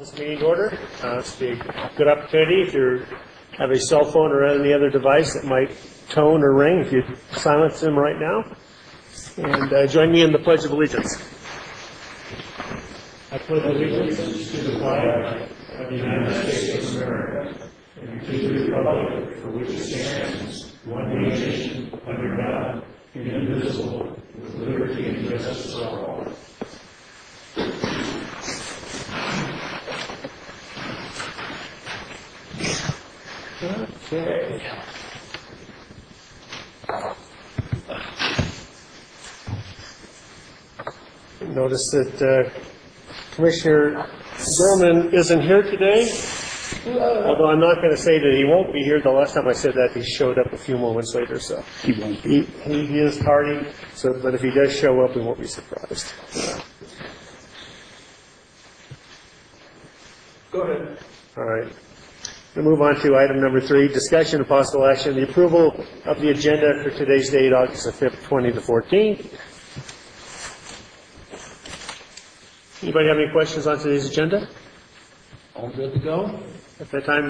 This meeting order. It's a good opportunity if you have a cell phone or any other device that might tone or ring, if you silence them right now. And join me in the Pledge of Allegiance. I pledge allegiance to the flag of the United States of America and to the republic for which it stands, one nation, under God, indivisible, with liberty and justice for all. Okay. Notice that Commissioner Gorman isn't here today. Although I'm not going to say that he won't be here. The last time I said that, he showed up a few moments later. So he won't be. He is tardy. So, but if he does show up, we won't be surprised. Go ahead. All right. We'll move on to item number 3, discussion of possible action, the approval of the agenda for today's date, August the 5th, 2014. Anybody have any questions on today's agenda? All good to go? At that time,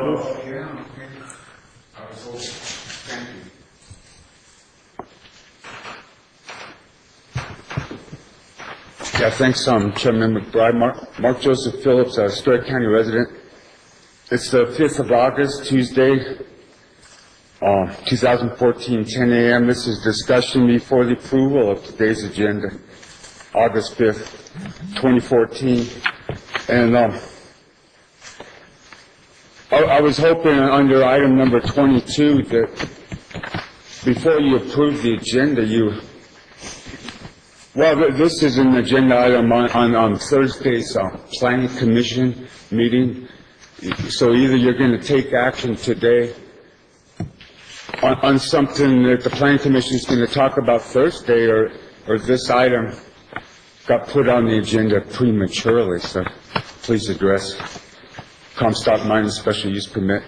Yeah, thanks, Chairman McBride. Mark Joseph Phillips, Stewart County resident. It's the 5th of August, Tuesday, 2014, 10 a.m. This is discussion before the approval of today's agenda, August 5th, 2014. And I was hoping under item number 22 that before you approve the agenda, this is an agenda item on Thursday's Planning Commission meeting. So either you're going to take action today on something that the Planning Commission is going to talk about Thursday, or this item got put on the agenda prematurely. So please address Comstock Mining Special Use Permit.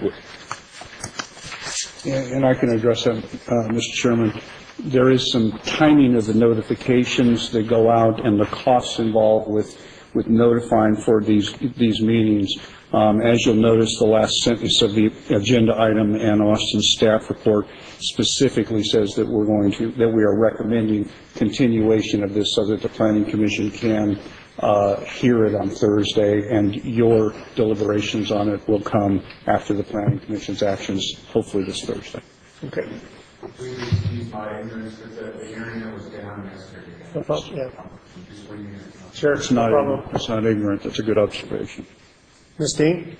Yeah, and I can address that, Mr. Chairman. There is some timing of the notifications that go out and the costs involved with notifying for these meetings. As you'll notice, the last sentence of the agenda item and Austin's staff report specifically says that we are recommending continuation of this so that the Planning Commission can hear it on Thursday, and your deliberations on it will come after the Planning Commission's actions, hopefully this Thursday. okay. Please excuse my ignorance, but the hearing that was down yesterday. No problem. Yeah. Sure. It's not, no problem. it's not ignorant. That's a good observation. Ms. Dean?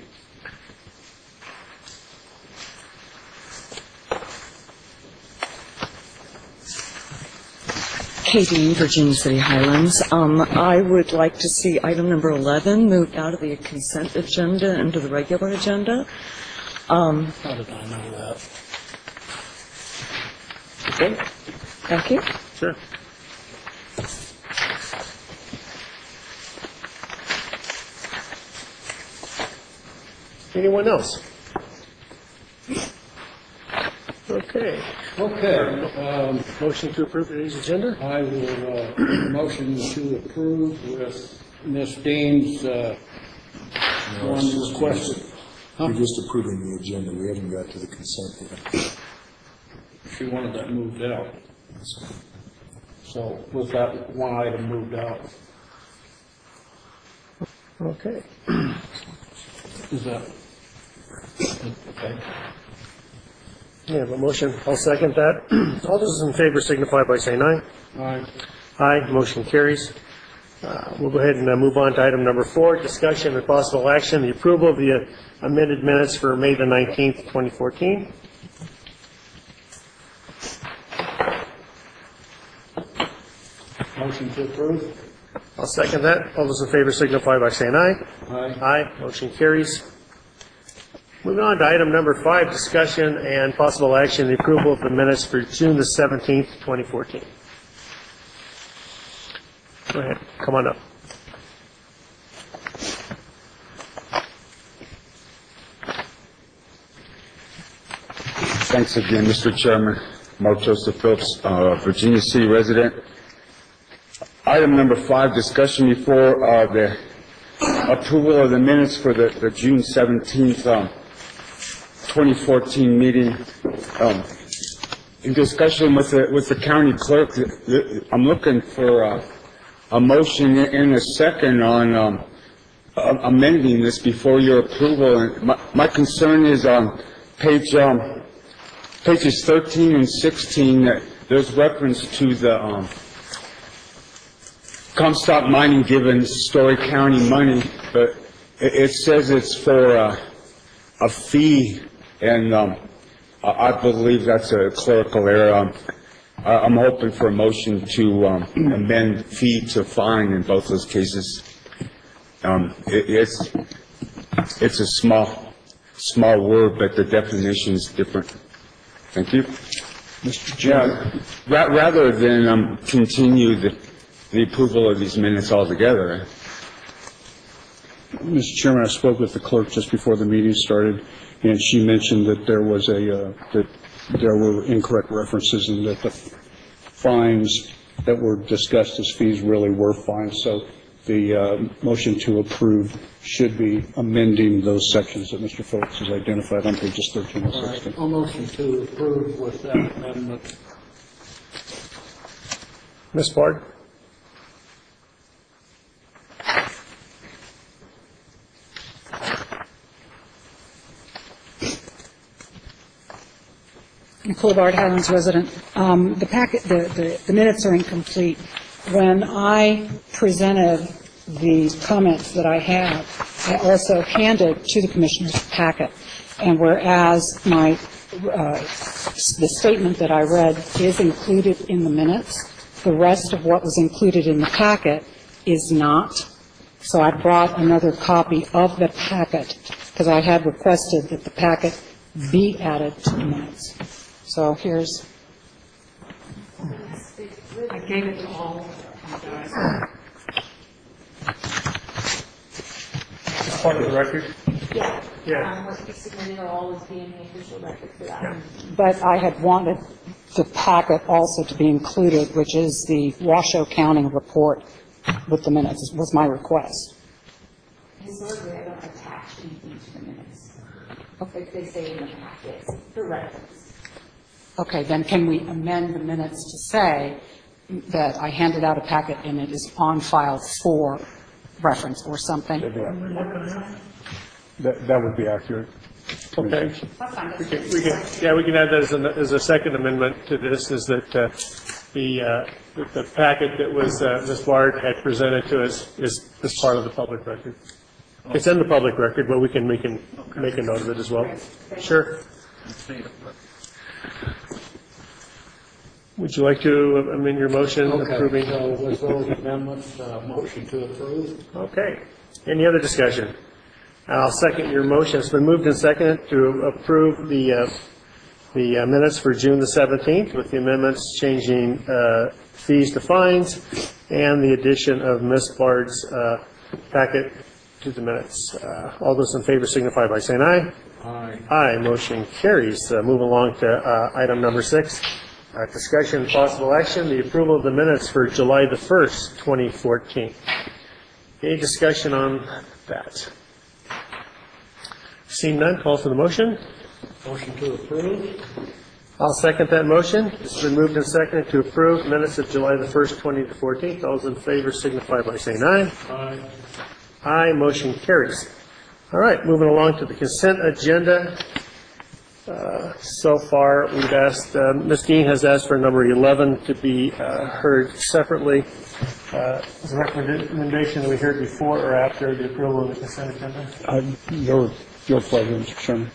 Katie, Virginia City Highlands. I would like to see item number 11 moved out of the consent agenda into the regular agenda. How did I know that? Okay. Thank you. Sure. Anyone else? Okay. Okay. Motion to approve today's agenda? I will motion to approve with Ms. Dean's one requested. We're just approving the agenda. We haven't got to the consent yet. She wanted that moved out. So with that one item moved out. Okay. Is that okay? Yeah, but motion. I'll second that. All those in favor signify by saying aye. Aye. Aye. Motion carries. We'll go ahead and move on to item number 4, discussion and possible action, the approval of the amended minutes for May the 19th, 2014. Motion to approve. I'll second that. All those in favor signify by saying aye. Aye. Aye. Motion carries. Moving on to item number 5, discussion and possible action, the approval of the minutes for June the 17th, 2014. Go ahead. Come on up. Thanks again, Mr. Chairman. Mark Joseph Phillips, Virginia City resident. Item number 5, discussion before the approval of the minutes for the June 17th, 2014 meeting. In discussion with the county clerk, I'm looking for a motion in a second on amending this before your approval. And my concern is on pages 13 and 16, that there's reference to the Comstock Mining giving Story County money, but it says it's for a fee, and I believe that's a clerical error. I'm hoping for a motion to amend fee to fine in both those cases. It's a small word, but the definition is different. Thank you. Mr. Chairman. Rather than continue the approval of these minutes altogether. Mr. Chairman, I spoke with the clerk just before the meeting started, and she mentioned that there was that there were incorrect references and that the fines that were discussed as fees really were fines. So the motion to approve should be amending those sections that Mr. Phillips has identified on pages 13 and 16. A motion to approve with that amendment. Ms. Bard? Nicole Bard, Highlands resident. The packet, the minutes are incomplete. When I presented the comments that I had, I also handed to the commissioner's packet. And whereas the statement that I read is included in the minutes, the rest of what was included in the packet is not. So I brought another copy of the packet because I had requested that the packet be added to the minutes. So here's, I gave it to all of you guys. It's part of the record? Yeah. Yeah. What you submitted will always be in the official record for that. But I had wanted the packet also to be included, which is the Washoe County report with the minutes, was my request. Historically, I don't attach anything to the minutes. Okay. They say in the packet for reference. Okay, then can we amend the minutes to say that I handed out a packet and it is on file for reference or something? That would be accurate. Okay. We can add that as a second amendment to this, is that the packet that was Ms. Bard had presented to us is part of the public record. It's in the public record, but we can make a note of it as well. Sure. Would you like to amend your motion approving? So with those amendments, motion to approve. Okay. Any other discussion? I'll second your motion. It's been moved and seconded to approve the minutes for June the 17th with the amendments changing fees to fines and the addition of Ms. Bard's packet to the minutes. All those in favor signify by saying aye. Aye. Aye. Motion carries. Move along to item number 6. Discussion and possible action, the approval of the minutes for July the 1st, 2014. Any discussion on that? Seeing none, call for the motion. Motion to approve. I'll second that motion. It's been moved and seconded to approve minutes of July the 1st, 2014. Those in favor signify by saying aye. Aye. Aye. Motion carries. All right, moving along to the consent agenda. So far, we've asked, Ms. Dean has asked for number 11 to be heard separately. Is the recommendation that we heard before or after the approval of the consent agenda? Your pleasure, Mr. Chairman.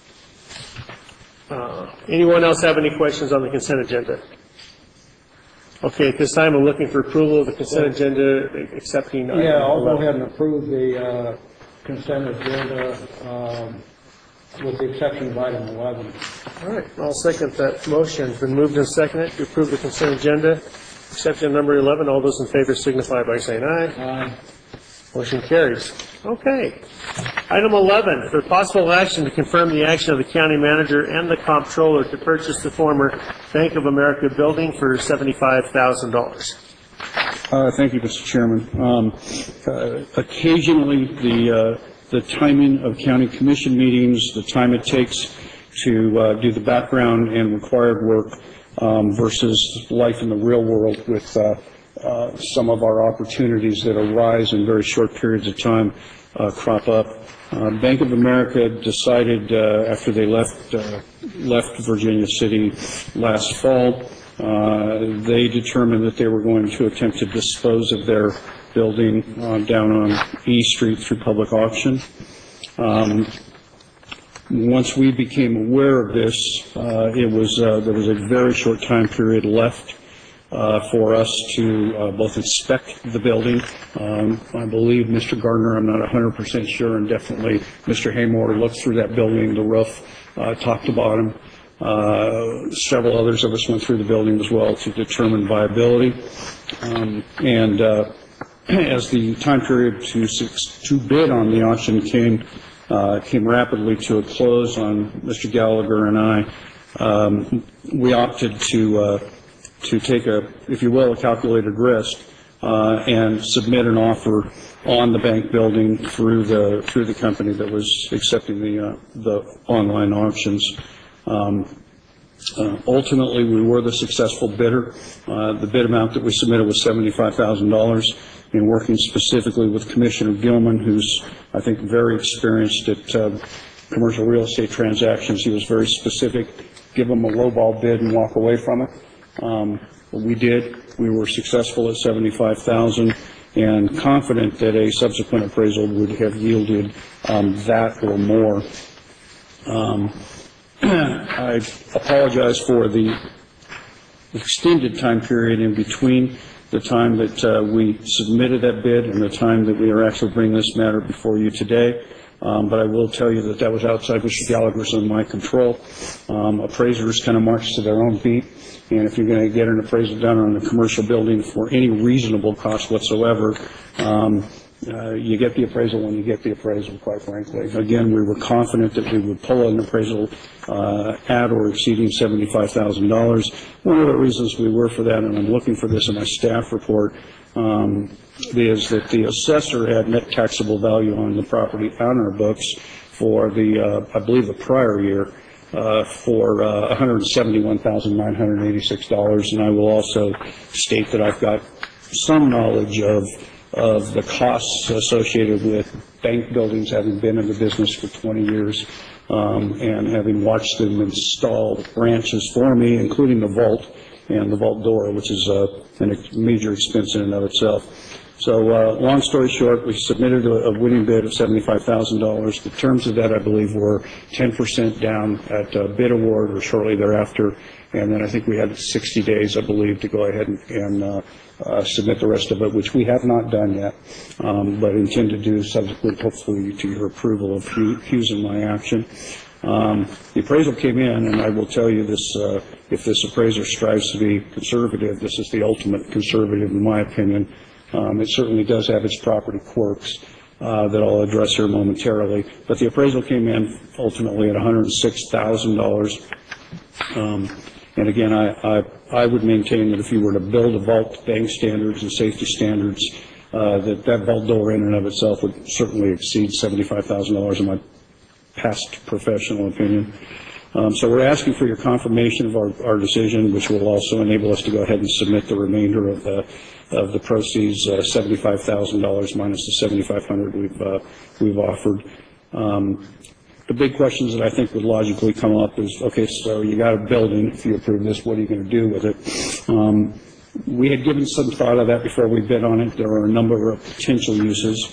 Anyone else have any questions on the consent agenda? Okay, at this time, I'm looking for approval of the consent agenda, accepting. Yeah, I'll go ahead and approve the consent agenda with the exception of item 11. All right, I'll second that motion. It's been moved and seconded to approve the consent agenda, exception number 11. All those in favor signify by saying aye. Aye. Motion carries. Okay. Item 11, for possible action to confirm the action of the county manager and the comptroller to purchase the former Bank of America building for $75,000. Thank you, Mr. Chairman. Occasionally, the timing of county commission meetings, the time it takes to do the background and required work versus life in the real world with some of our opportunities that arise in very short periods of time crop up. Bank of America decided after they left Virginia City last fall, they determined that they were going to attempt to dispose of their building down on E Street through public auction. Once we became aware of this, there was a very short time period left for us to both inspect the building. I believe Mr. Gardner, I'm not 100% sure, and definitely Mr. Haymore looked through that building, the roof, top to bottom. Several others of us went through the building as well to determine viability. As the time period to bid on the auction came rapidly to a close on Mr. Gallagher and I, we opted to take if you will, a calculated risk and submit an offer on the bank building through the company that was accepting the online auctions. Ultimately, we were the successful bidder. The bid amount that we submitted was $75,000. In working specifically with Commissioner Gilman, who's, I think, very experienced at commercial real estate transactions, he was very specific. Give him a lowball bid and walk away from it. We did. We were successful at $75,000 and confident that a subsequent appraisal would have yielded that or more. I apologize for the extended time period in between the time that we submitted that bid and the time that we are actually bringing this matter before you today. But I will tell you that was outside Mr. Gallagher's and my control. Appraisers kind of march to their own beat, and if you're going to get an appraisal done on a commercial building for any reasonable cost whatsoever, you get the appraisal when you get the appraisal, quite frankly. Again, we were confident that we would pull an appraisal at or exceeding $75,000. One of the reasons we were for that, and I'm looking for this in my staff report, is that the assessor had net taxable value on the property on our books for I believe the prior year, for $171,986. And I will also state that I've got some knowledge of the costs associated with bank buildings, having been in the business for 20 years and having watched them install branches for me, including the vault and the vault door, which is a major expense in and of itself. So long story short, we submitted a winning bid of $75,000. The terms of that, I believe, were 10% down at bid award or shortly thereafter, and then I think we had 60 days, I believe, to go ahead and submit the rest of it, which we have not done yet, but intend to do subsequent, hopefully, to your approval of Hughes and my action. The appraisal came in, and I will tell you this, if this appraiser strives to be conservative, this is the ultimate conservative, in my opinion. It certainly does have its property quirks that I'll address here momentarily, but the appraisal came in ultimately at $106,000. And again, I would maintain that if you were to build a vault, bank standards and safety standards, that vault door in and of itself would certainly exceed $75,000 in my past professional opinion. So we're asking for your confirmation of our decision, which will also enable us to go ahead and submit the remainder of the proceeds, $75,000 minus the $7,500 we've offered. The big questions that I think would logically come up is, okay, so you got a building. If you approve this, what are you going to do with it? We had given some thought of that before we bid on it. There are a number of potential uses.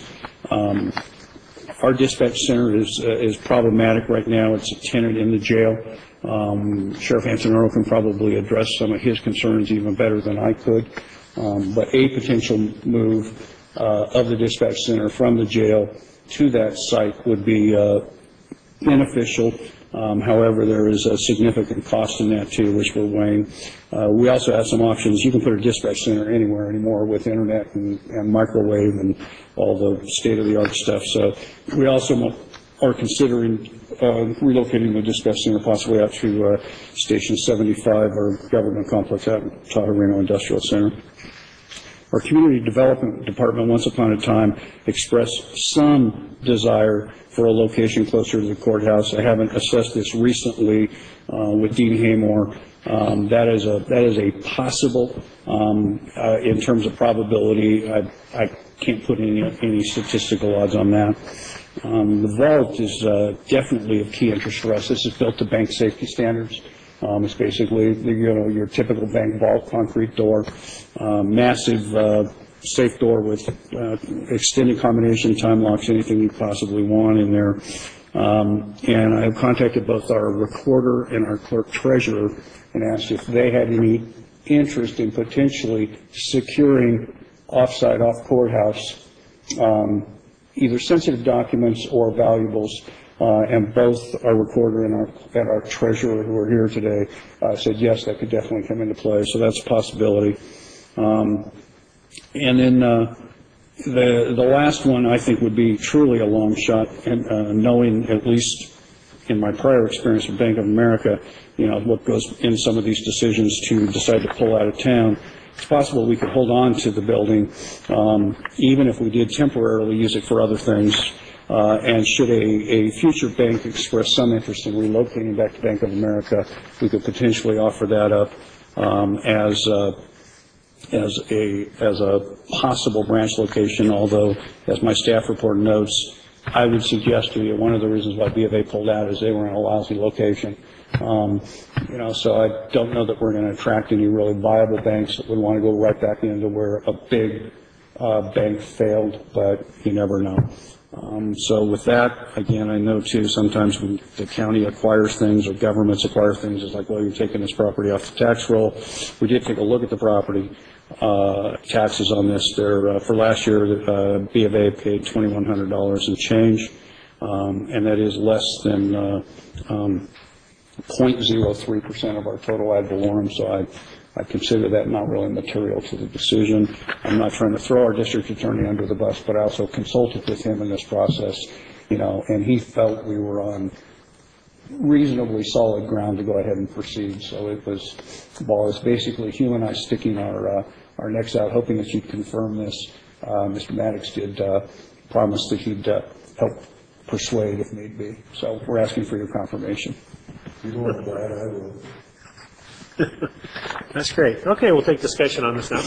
Our dispatch center is problematic right now. It's a tenant in the jail. Sheriff Antonero can probably address some of his concerns even better than I could. But a potential move of the dispatch center from the jail to that site would be beneficial. However, there is a significant cost in that too, which we're weighing. We also have some options. You can put a dispatch center anywhere anymore with internet and microwave and all the state-of-the-art stuff. So we also are considering relocating the dispatch center possibly out to Station 75 or government complex out in Tahoe Reno Industrial Center. Our community development department once upon a time expressed some desire for a location closer to the courthouse. I haven't assessed this recently with Dean Haymore. That is a possible in terms of probability. I can't put any statistical odds on that. The vault is definitely of key interest for us. This is built to bank safety standards. It's basically your typical bank vault, concrete door, massive safe door with extended combination, time locks, anything you possibly want in there. And I have contacted both our recorder and our clerk treasurer and asked if they had any interest in potentially securing off-site, off-courthouse, either sensitive documents or valuables. And both our recorder and our treasurer, who are here today, said yes, that could definitely come into play. So that's a possibility. And then the last one I think would be truly a long shot, and knowing at least in my prior experience with Bank of America, what goes in some of these decisions to decide to pull out of town. It's possible we could hold on to the building, even if we did temporarily use it for other things. And should a future bank express some interest in relocating back to Bank of America, we could potentially offer that up as a possible branch location. Although, as my staff report notes, I would suggest to you one of the reasons why B of A pulled out is they were in a lousy location. So I don't know that we're going to attract any really viable banks that would want to go right back into where a big bank failed, but you never know. So with that, again, I know too, sometimes when the county acquires things or governments acquire things, it's like, well, you're taking this property off the tax roll. We did take a look at the property taxes on this. For last year, B of A paid $2,100 and change, and that is less than 0.03% of our total ad valorem. So I consider that not really material to the decision. I'm not trying to throw our district attorney under the bus, but I also consulted with him in this process, and he felt we were on reasonably solid ground to go ahead and proceed. So it was basically Hugh and I sticking our necks out, hoping that you'd confirm this. Mr. Maddox did promise that he'd help persuade if need be. So we're asking for your confirmation. You don't want to buy it, I will. That's great. Okay, we'll take discussion on this now.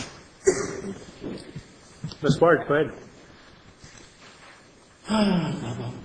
Ms. Bard, go ahead.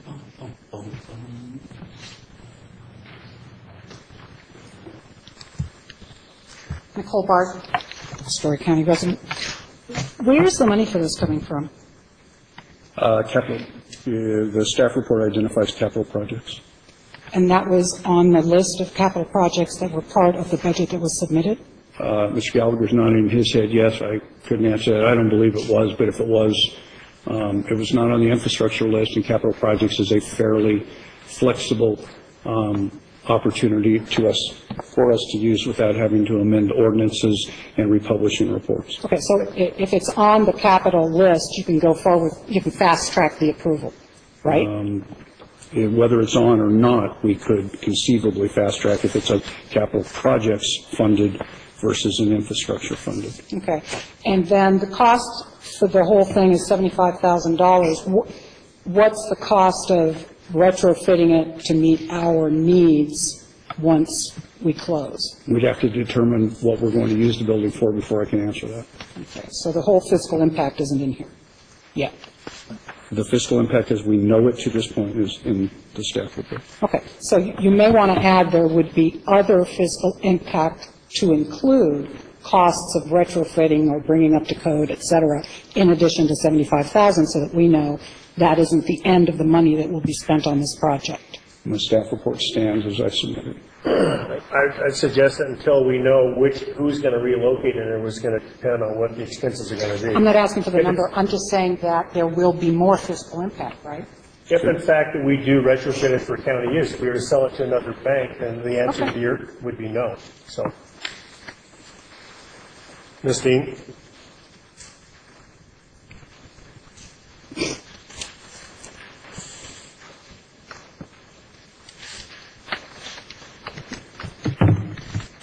Nicole Bard, Story County resident. Where's the money for this coming from? Capital. The staff report identifies capital projects. And that was on the list of capital projects that were part of the budget that was submitted? Mr. Gallagher's nodding his head yes. I couldn't answer that. I don't believe it was, but if it was not on the infrastructure list, and capital projects is a fairly flexible opportunity for us to use without having to amend ordinances and republishing reports. Okay, so if it's on the capital list, you can go forward, you can fast track the approval, right? Whether it's on or not, we could conceivably fast track if it's a capital projects funded versus an infrastructure funded. Okay. And then the cost for the whole thing is $75,000. What's the cost of retrofitting it to meet our needs once we close? We'd have to determine what we're going to use the building for before I can answer that. Okay. So the whole fiscal impact isn't in here yet. The fiscal impact as we know it to this point is in the staff report. Okay. So you may want to add there would be other fiscal impact to include costs of retrofitting or bringing up to code, et cetera, in addition to $75,000, so that we know that isn't the end of the money that will be spent on this project. And the staff report stands as I submitted. I'd suggest that until we know who's going to relocate it, it was going to depend on what the expenses are going to be. I'm not asking for the number. I'm just saying that there will be more fiscal impact, right? If in fact that we do retrofit it for county use, if we were to sell it to another bank, then the answer here would be no. So, Ms. Dean?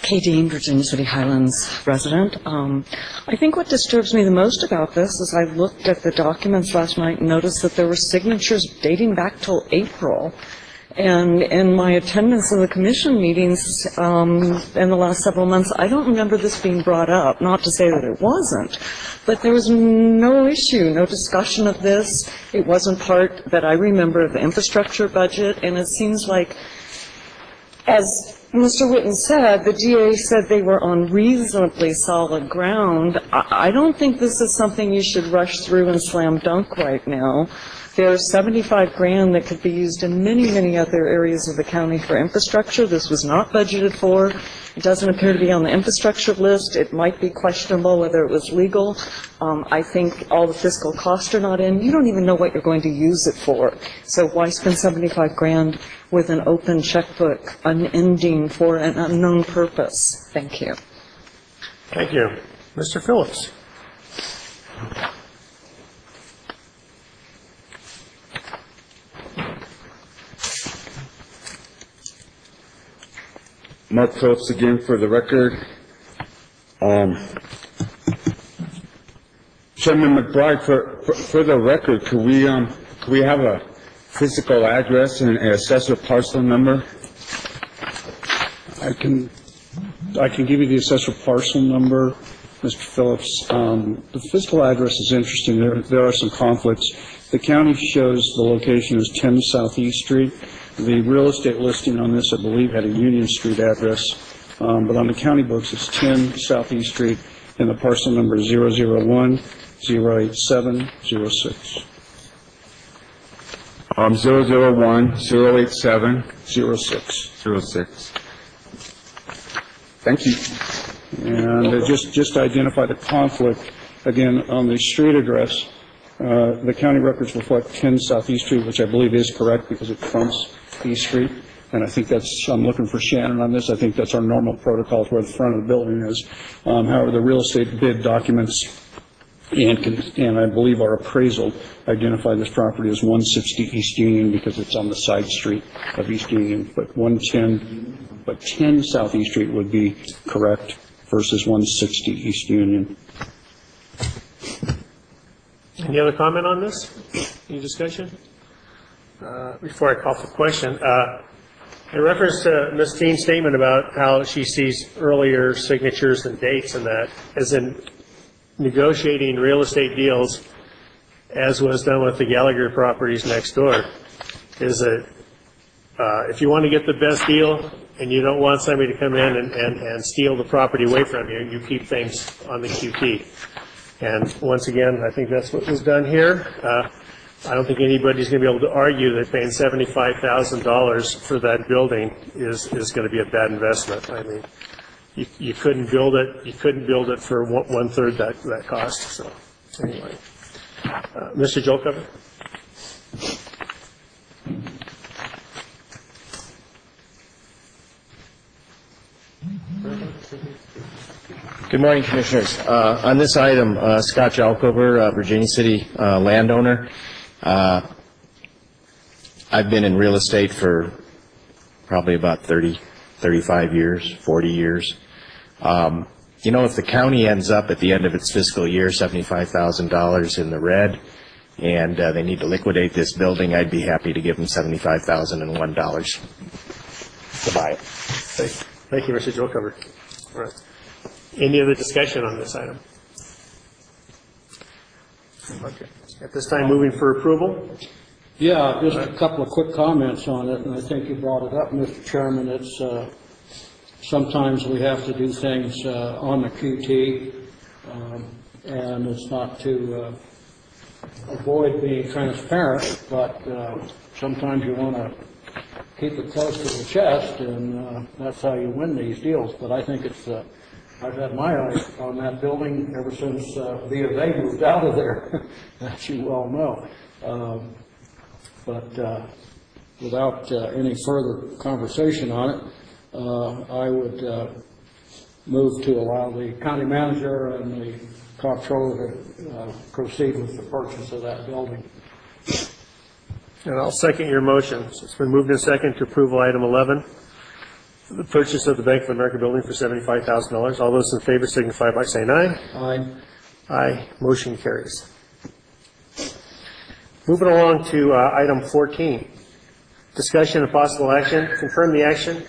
Kay Dean, Virginia City Highlands resident. I think what disturbs me the most about this is I looked at the documents last night and noticed that there were signatures dating back till April. And in my attendance in the commission meetings in the last several months, I don't remember this being brought up, not to say that it wasn't, but there was no issue, no discussion of this. It wasn't part that I remember of the infrastructure budget, and it seems like, as Mr. Whitten said, the DA said they were on reasonably solid ground. I don't think this is something you should rush through and slam dunk right now. There's $75,000 that could be used in many, many other areas of the county for infrastructure. This was not budgeted for. It doesn't appear to be on the infrastructure list. It might be questionable whether it was legal. I think all the fiscal costs are not in. You don't even know what you're going to use it for. So why spend $75,000 with an open checkbook, unending for an unknown purpose? Thank you. Thank you. Mr. Phillips. Mark Phillips again for the record. Chairman McBride, for the record, could we have a physical address and an assessor parcel number? I can give you the assessor parcel number, Mr. Phillips. The physical address is interesting. There are some conflicts. The county shows the location as 10 Southeast Street. The real estate listing on this, I believe, had a Union Street address, but on the county books, it's 10 Southeast Street, and the parcel number is 001-087-06. 001-087-06. Thank you. And just to identify the conflict, again, on the street address, the county records reflect 10 Southeast Street, which I believe is correct because it fronts East Street. And I think that's, I'm looking for Shannon on this, I think that's our normal protocol where the front of the building is. However, the real estate bid documents and I believe our appraisal identify this property as 160 East Union because it's on the side street of East Union, but 10 Southeast Street would be correct versus 160 East Union. Any other comment on this? Any discussion? Before I call for question, in reference to Ms. Dean's statement about how she sees earlier signatures and dates and that, as in negotiating real estate deals, as was done with the Gallagher properties next door, is that if you want to get the best deal and you don't want somebody to come in and steal the property away from you, you keep things on the QT. And once again, I think that's what was done here. I don't think anybody's going to be able to argue that paying $75,000 for that building is going to be a bad investment. I mean, you couldn't build it. You couldn't build it for one third that cost. So anyway, Mr. Jolcover. Good morning, Commissioners. On this item, Scott Jolcover, Virginia City landowner. I've been in real estate for probably about 35 years, 40 years. You know, if the county ends up at the end of its fiscal year $75,000 in the red and they need to liquidate this building, I'd be happy to give them $75,001 to buy it. Thank you, Mr. Jolcover. All right. Any other discussion on this item? Okay. At this time, moving for approval. Yeah, just a couple of quick comments on it, and I think you brought it up, Mr. Chairman. It's sometimes we have to do things on the QT, and it's not to avoid being transparent, but sometimes you want to keep it close to the chest, and that's how you win these deals. But I think it's I've had my eye on that building ever since B of A moved out of there, as you well know. But without any further conversation on it, I would move to allow the county manager and the comptroller to proceed with the purchase of that building. And I'll second your motion. So it's been moved and seconded to approval item 11. the purchase of the Bank of America building for $75,000. All those in favor signify by saying aye. Aye. Aye. Motion carries. Moving along to item 14. Discussion and possible action. Confirm the action.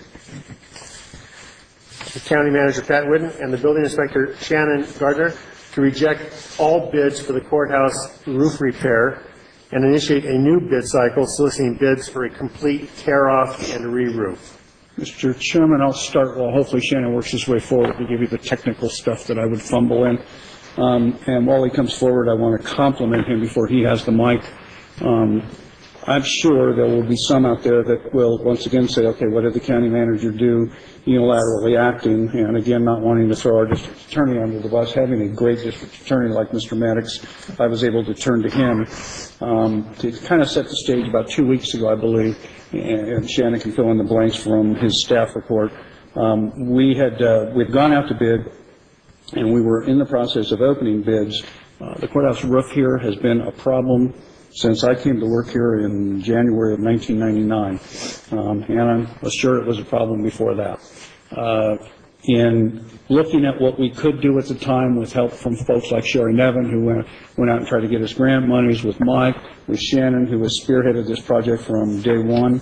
The County Manager Pat Whidden and the Building Inspector Shannon Gardner to reject all bids for the courthouse roof repair and initiate a new bid cycle soliciting bids for a complete tear-off and re-roof. Mr. Chairman, I'll start while hopefully Shannon works his way forward to give you the technical stuff that I would fumble in. And while he comes forward, I want to compliment him before he has the mic. I'm sure there will be some out there that will once again say, okay, what did the county manager do unilaterally acting? And again, not wanting to throw our district attorney under the bus. Having a great district attorney like Mr. Maddox, I was able to turn to him to kind of set the stage about 2 weeks ago, I believe, and Shannon can fill in the blanks from his staff report. We'd gone out to bid, and we were in the process of opening bids. The courthouse roof here has been a problem since I came to work here in January of 1999, and I'm sure it was a problem before that. In looking at what we could do at the time with help from folks like Sherry Nevin, who went out and tried to get us grant monies, with Mike, with Shannon, who has spearheaded this project from day one.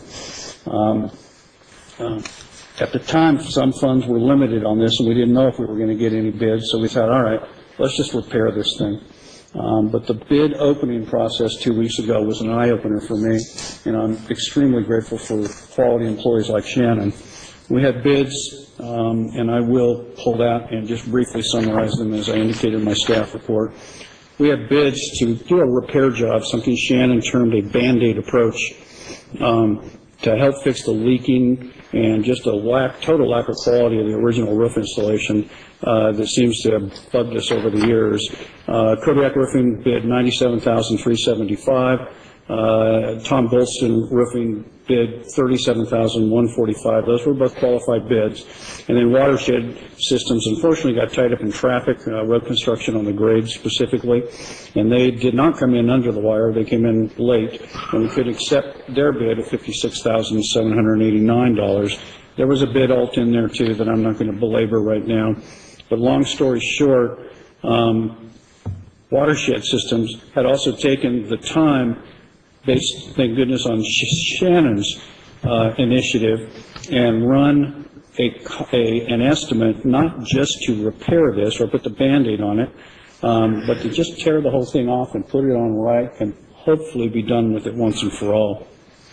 At the time, some funds were limited on this, and we didn't know if we were going to get any bids, so we thought, all right, let's just repair this thing. But the bid opening process 2 weeks ago was an eye-opener for me, and I'm extremely grateful for quality employees like Shannon. We had bids, and I will pull that and just briefly summarize them as I indicated in my staff report. We had bids to do a repair job, something Shannon termed a Band-Aid approach, to help fix the leaking and just a total lack of quality of the original roof installation that seems to have bugged us over the years. Kodiak Roofing bid $97,375. Tom Golston Roofing bid $37,145. Those were both qualified bids. And then Watershed Systems unfortunately got tied up in traffic, road construction on the grade specifically, and they did not come in under the wire. They came in late, and we could accept their bid of $56,789. There was a bid alt in there too that I'm not going to belabor right now. But long story short, Watershed Systems had also taken the time, based, thank goodness, on Shannon's initiative, and run an estimate not just to repair this or put the Band-Aid on it, but to just tear the whole thing off and put it on right and hopefully be done with it once and for all.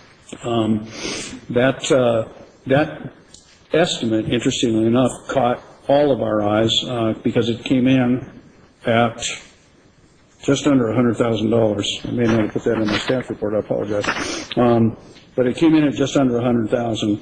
That estimate, interestingly enough, caught all of our eyes because it came in at just under $100,000. I may not have put that in my staff report. I apologize. But it came in at just under $100,000.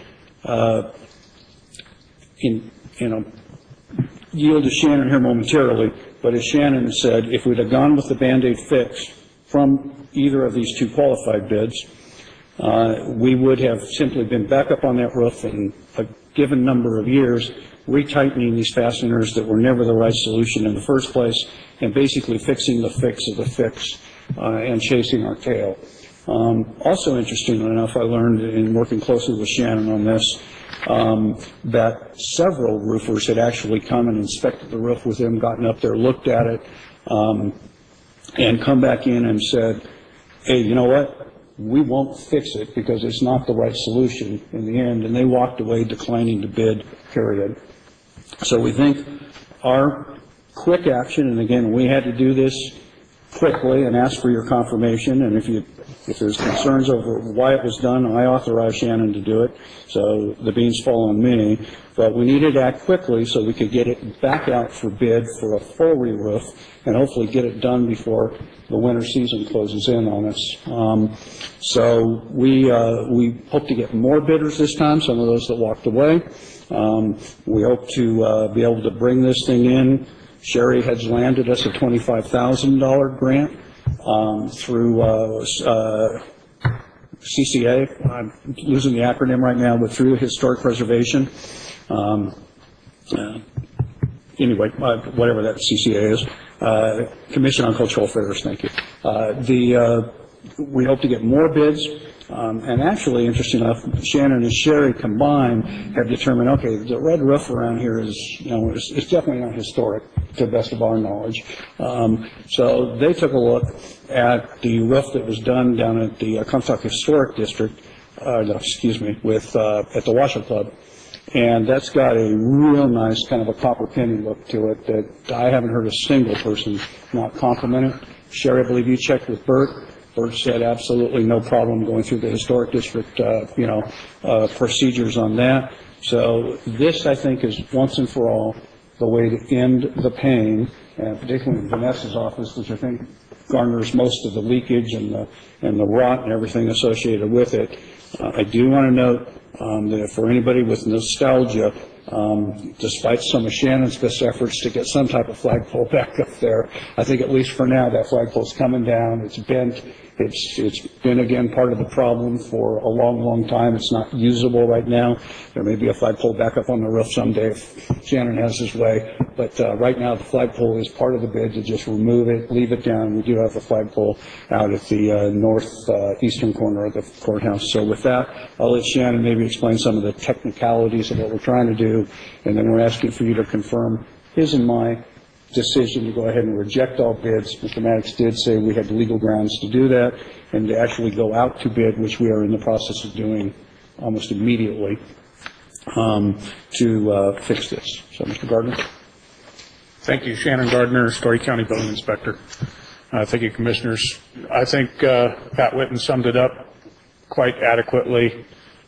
Yield to Shannon here momentarily, but as Shannon said, if we'd have gone with the Band-Aid fix from either of these two qualified bids, we would have simply been back up on that roof in a given number of years, retightening these fasteners that were never the right solution in the first place, and basically fixing the fix of the fix and chasing our tail. Also, interestingly enough, I learned in working closely with Shannon on this that several roofers had actually come and inspected the roof with him, gotten up there, looked at it, and come back in and said, hey, you know what? We won't fix it because it's not the right solution in the end, and they walked away declining to bid, period. So we think our quick action, and again, we had to do this quickly and ask for your confirmation, and if there's concerns over why it was done, I authorized Shannon to do it, so the beans fall on me. But we needed to act quickly so we could get it back out for bid for a full re-roof and hopefully get it done before the winter season closes in on us. So we hope to get more bidders this time, some of those that walked away. We hope to be able to bring this thing in. Sherry has landed us a $25,000 grant through CCA. I'm losing the acronym right now, but through Historic Preservation. Anyway, whatever that CCA is, Commission on Cultural Affairs, thank you. We hope to get more bids. And actually, interesting enough, Shannon and Sherry combined have determined, okay, the red roof around here is, it's definitely not historic, to the best of our knowledge. So they took a look at the roof that was done down at the Comstock Historic District, at the Washoe Club. And that's got a real nice kind of a copper penny look to it that I haven't heard a single person not compliment it. Sherry, I believe you checked with Bert. Bert said absolutely no problem going through the historic district, procedures on that. So this, I think, is once and for all the way to end the pain, and particularly in Vanessa's office, which I think garners most of the leakage and the rot and everything associated with it. I do want to note that for anybody with nostalgia, despite some of Shannon's best efforts to get some type of flagpole back up there, I think at least for now that flagpole's coming down. It's bent. It's been, again, part of the problem for a long, long time. It's not usable right now. There may be a flagpole back up on the roof someday if Shannon has his way. But right now the flagpole is part of the bid to just remove it, leave it down. We do have a flagpole out at the northeastern corner of the courthouse. So with that, I'll let Shannon maybe explain some of the technicalities of what we're trying to do, and then we're asking for you to confirm his and my decision to go ahead and reject all bids. Mr. Maddox did say we had legal grounds to do that and to actually go out to bid, which we are in the process of doing almost immediately, to fix this. So, Mr. Gardner. Thank you. Shannon Gardner, Story County Building Inspector. Thank you, Commissioners. I think Pat Whitten summed it up quite adequately.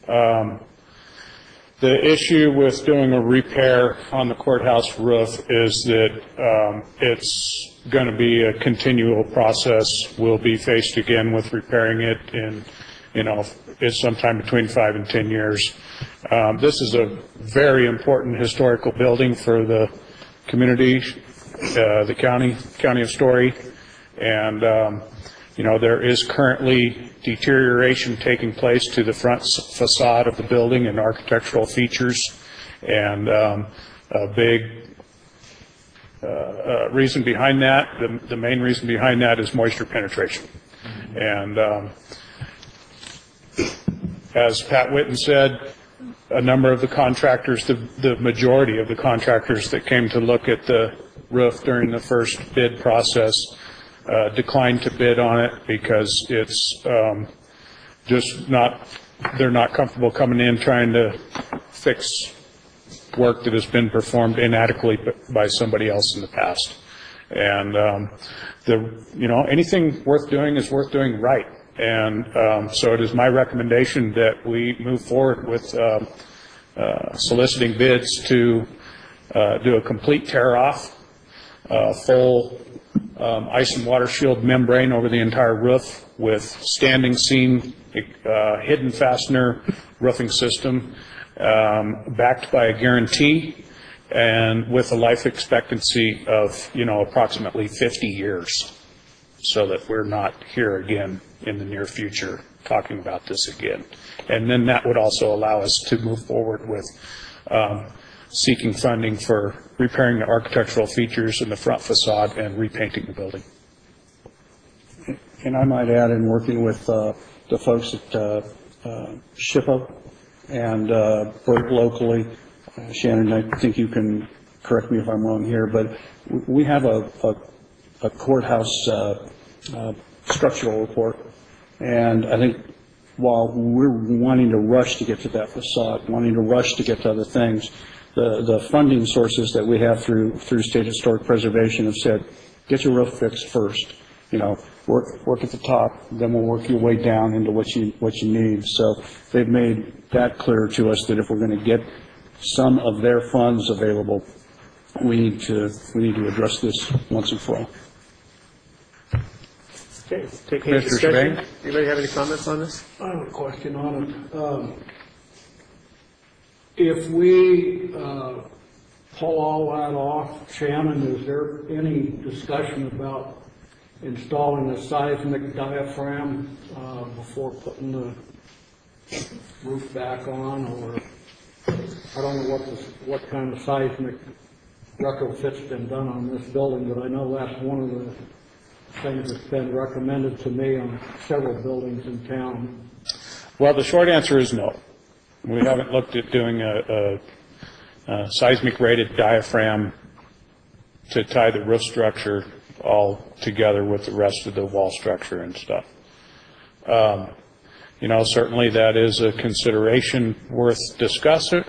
The issue with doing a repair on the courthouse roof is that it's going to be a continual process. We'll be faced again with repairing it in, it's sometime between 5 and 10 years. This is a very important historical building for the community, the county of Story, and there is currently deterioration taking place to the front facade of the building and architectural features, and a big reason behind that, the main reason behind that is moisture penetration. And as Pat Whitten said, a number of the contractors, the majority of the contractors that came to look at the roof during the first bid process declined to bid on it because it's just not, they're not comfortable coming in trying to fix work that has been performed inadequately by somebody else in the past. And anything worth doing is worth doing right. And so it is my recommendation that we move forward with soliciting bids to do a complete tear-off, full ice and water shield membrane over the entire roof with standing seam, hidden fastener roofing system, backed by a guarantee and with a life expectancy of, approximately 50 years, so that we're not here again in the near future talking about this again. And then that would also allow us to move forward with seeking funding for repairing the architectural features in the front facade and repainting the building. And I might add, in working with the folks at SHPO and Bert locally, Shannon, I think you can correct me if I'm wrong here, but we have a courthouse structural report, and I think while we're wanting to rush to get to that facade, wanting to rush to get to other things, the funding sources that we have through State Historic Preservation have said, get your roof fixed first. Work at the top, then we'll work your way down into what you need. So they've made that clear to us that if we're going to get some of their funds available, we need to address this once and for all. Okay, take any discussion. Anybody have any comments on this? I have a question on it. If we pull all that off, Shannon, is there any discussion about installing a seismic diaphragm before putting the roof back on? Or I don't know what kind of seismic retrofit's been done on this building, but I know that's one of the things that's been recommended to me on several buildings in town. Well, the short answer is no. We haven't looked at doing a seismic rated diaphragm to tie the roof structure all together with the rest of the wall structure and stuff. You know, certainly that is a consideration worth discussion.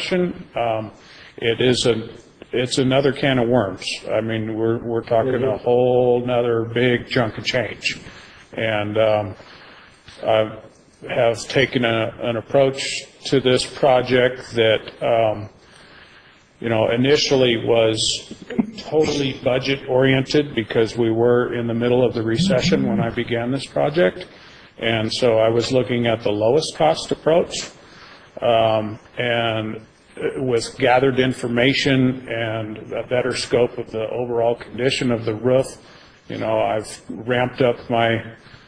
It's another can of worms. I mean, we're talking a whole nother big chunk of change. And I have taken an approach to this project that, you know, initially was totally budget oriented because we were in the middle of the recession when I began this project. And so I was looking at the lowest cost approach, and with gathered information and a better scope of the overall condition of the roof, you know, I've ramped up my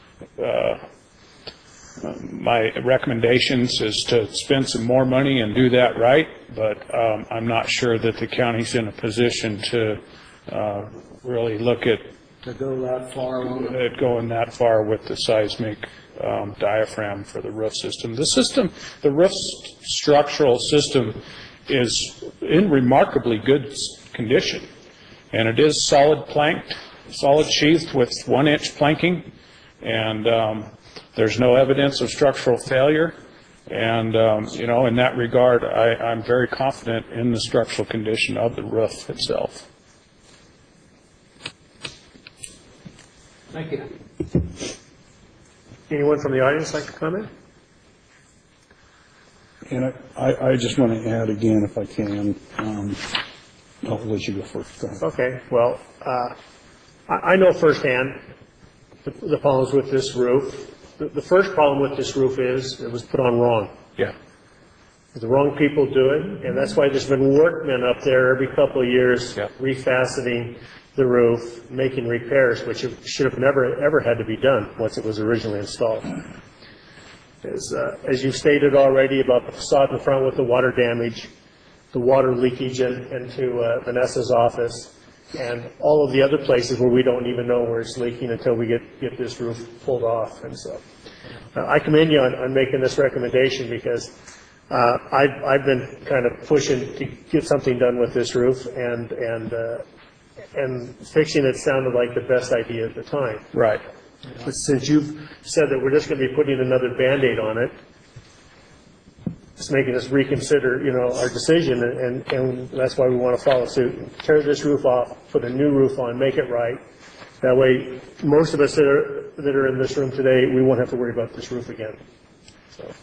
recommendations is to spend some more money and do that right, but I'm not sure that the county's in a position to really look at go that far on it. Going that far with the seismic diaphragm for the roof system. The roof structural system is in remarkably good condition, and it is solid planked, solid sheathed with 1-inch planking, and there's no evidence of structural failure. And you know, in that regard, I'm very confident in the structural condition of the roof itself. Thank you. Anyone from the audience like to comment? And I just want to add again, if I can, I'll let you go first. Go ahead. Okay, well, I know firsthand the problems with this roof. The first problem with this roof is it was put on wrong. Yeah. The wrong people do it, and that's why there's been workmen up there every couple of years refastening the roof, making repairs, which should have never, ever had to be done once it was originally installed. As you've stated already about the facade in the front with the water damage, the water leakage into Vanessa's office, and all of the other places where we don't even know where it's leaking until we get this roof pulled off. And so I commend you on making this recommendation, because I've been kind of pushing to get something done with this roof, and fixing it sounded like the best idea at the time. Right. But since you've said that we're just going to be putting another Band-Aid on it, it's making us reconsider, you know, our decision, and that's why we want to follow suit. Tear this roof off, put a new roof on, make it right. That way, most of us that are in this room today, we won't have to worry about this roof again. So,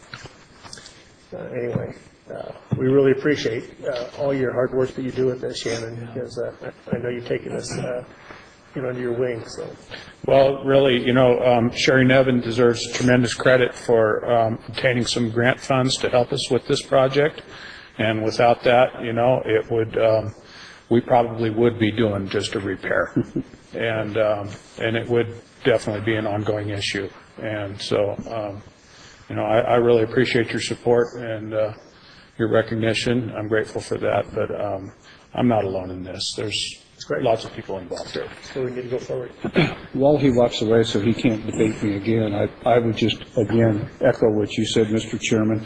anyway, we really appreciate all your hard work that you do with this, Shannon, because I know you've taken this, you know, under your wing. So. Well, really, you know, Sherry Nevin deserves tremendous credit for obtaining some grant funds to help us with this project, and without that, you know, it would, we probably would be doing just a repair, and it would definitely be an ongoing issue. And so, you know, I really appreciate your support and your recognition. I'm grateful for that, but I'm not alone in this. There's lots of people involved here. So we need to go forward. While he walks away, so he can't debate me again, I would just, again, echo what you said, Mr. Chairman.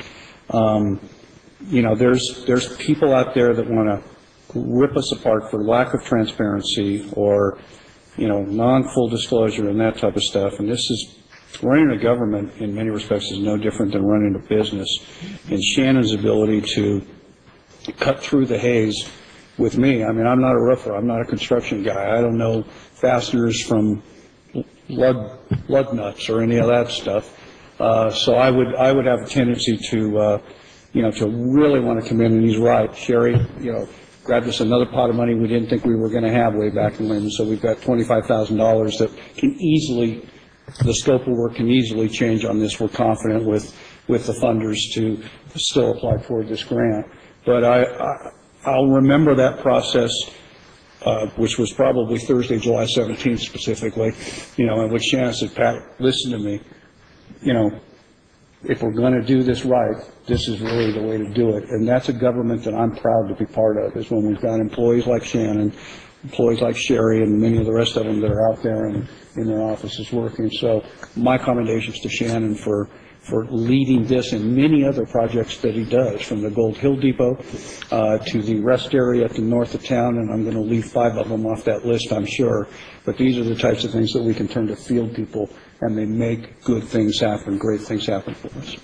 You know, there's people out there that want to rip us apart for lack of transparency or, you know, non-full disclosure and that type of stuff. And this is, running a government in many respects is no different than running a business. And Shannon's ability to cut through the haze with me, I mean, I'm not a roofer, I'm not a construction guy, I don't know fasteners from lug nuts or any of that stuff. So I would have a tendency to, you know, to really want to come in, and he's right. Sherry, you know, grabbed us another pot of money we didn't think we were going to have way back when, so we've got $25,000 that can easily, the scope of work can easily change on this. We're confident with the funders to still apply for this grant. But I'll remember that process, which was probably Thursday, July 17th specifically, you know, in which Shannon said, Pat, listen to me, you know, if we're going to do this right, this is really the way to do it. And that's a government that I'm proud to be part of, is when we've got employees like Shannon, employees like Sherry, and many of the rest of them that are out there and in their offices working. So my commendations to Shannon for for leading this and many other projects that he does, from the Gold Hill Depot to the rest area at the north of town, and I'm going to leave 5 of them off that list, I'm sure. But these are the types of things that we can turn to field people, and they make good things happen, great things happen for us.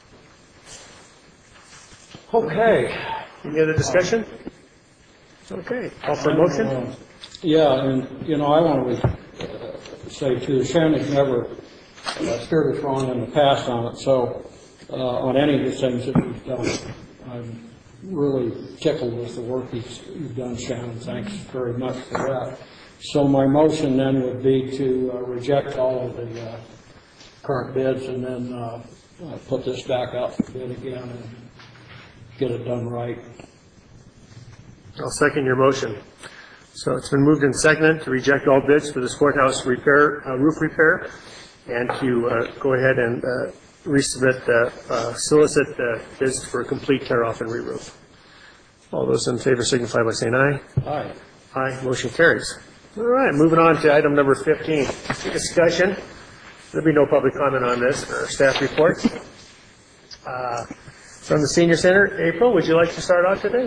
Okay. Any other discussion? Okay. Call for a motion? Yeah, and, you know, I want to say too, Shannon's never steered us wrong in the past on it, so on any of the things that we've done. I'm really tickled with the work you've done, Shannon. Thanks very much for that. So my motion then would be to reject all of the current bids and then put this back out for bid again and get it done right. I'll second your motion. So it's been moved and seconded to reject all bids for this courthouse repair, roof repair, and to go ahead and resubmit, solicit bids for a complete tear-off and re-roof. All those in favor signify by saying aye. Aye. Aye, motion carries. All right, moving on to item number 15, discussion. There'll be no public comment on this or staff report. From the Senior Center, April, would you like to start off today?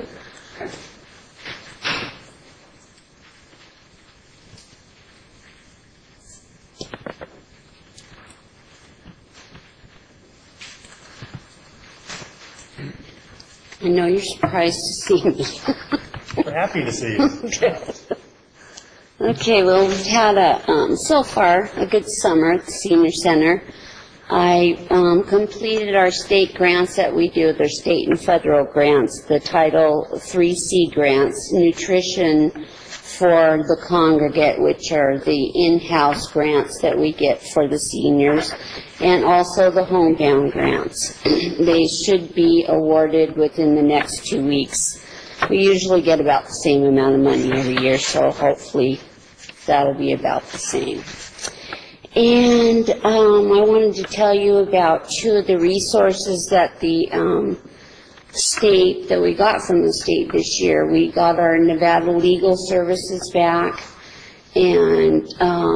I know you're surprised to see me. We're happy to see you. Okay, well, we've had so far, a good summer at the Senior Center. I completed our state grants that we do. They're state and federal grants, the Title 3C grants, nutrition for the congregate, which are the in-house grants that we get for the seniors, and also the homebound grants. They should be awarded within the next 2 weeks. We usually get about the same amount of money every year, so hopefully that'll be about the same. And I wanted to tell you about 2 of the resources that the state, that we got from the state this year. We got our Nevada Legal Services back, and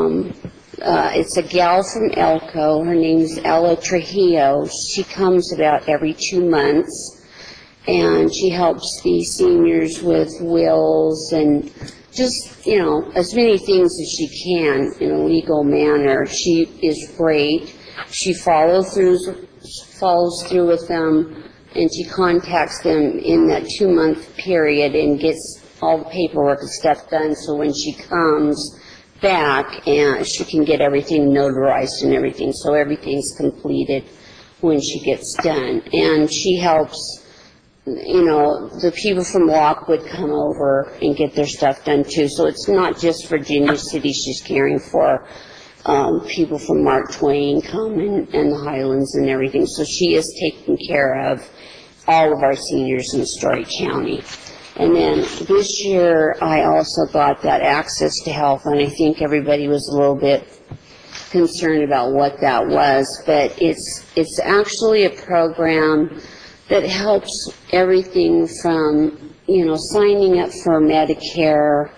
it's a gal from Elko. Her name's Ella Trujillo. She comes about every 2 months, and she helps the seniors with wills and just, you know, as many things as she can in a legal manner. She is great. She follows through with them, and she contacts them in that 2-month period and gets all the paperwork and stuff done, so when she comes back, and she can get everything notarized and everything, so everything's completed when she gets done. And she helps, you know, the people from Lockwood come over and get their stuff done too, so it's not just Virginia City she's caring for. People from Mark Twain come and the Highlands and everything, so she is taking care of all of our seniors in Story County. And then this year I also got that Access to Health, and I think everybody was a little bit concerned about what that was, but it's actually a program that helps everything from, you know, signing up for Medicare,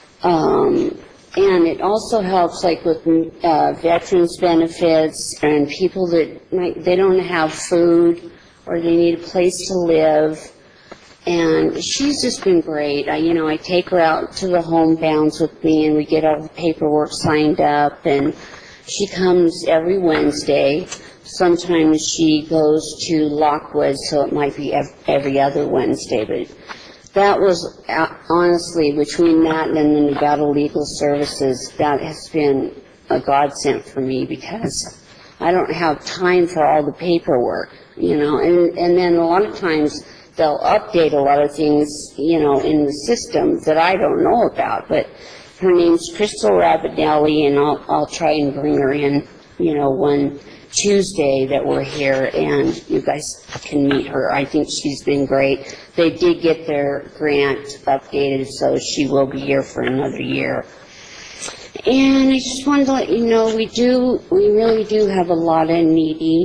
and it also helps like with veterans benefits and people that they don't have food or they need a place to live. And she's just been great. I take her out to the homebounds with me, and we get all the paperwork signed up, and she comes every Wednesday. Sometimes she goes to Lockwood, so it might be every other Wednesday, but that was, honestly, between that and the Nevada Legal Services, that has been a godsend for me, because I don't have time for all the paperwork, and then a lot of times they'll update a lot of things, in the system that I don't know about. But her name's Crystal Rabanelli, and I'll try and bring her in, one Tuesday that we're here, and you guys can meet her. I think she's been great. They did get their grant updated, so she will be here for another year. And I just wanted to let you know, we really do have a lot of needy,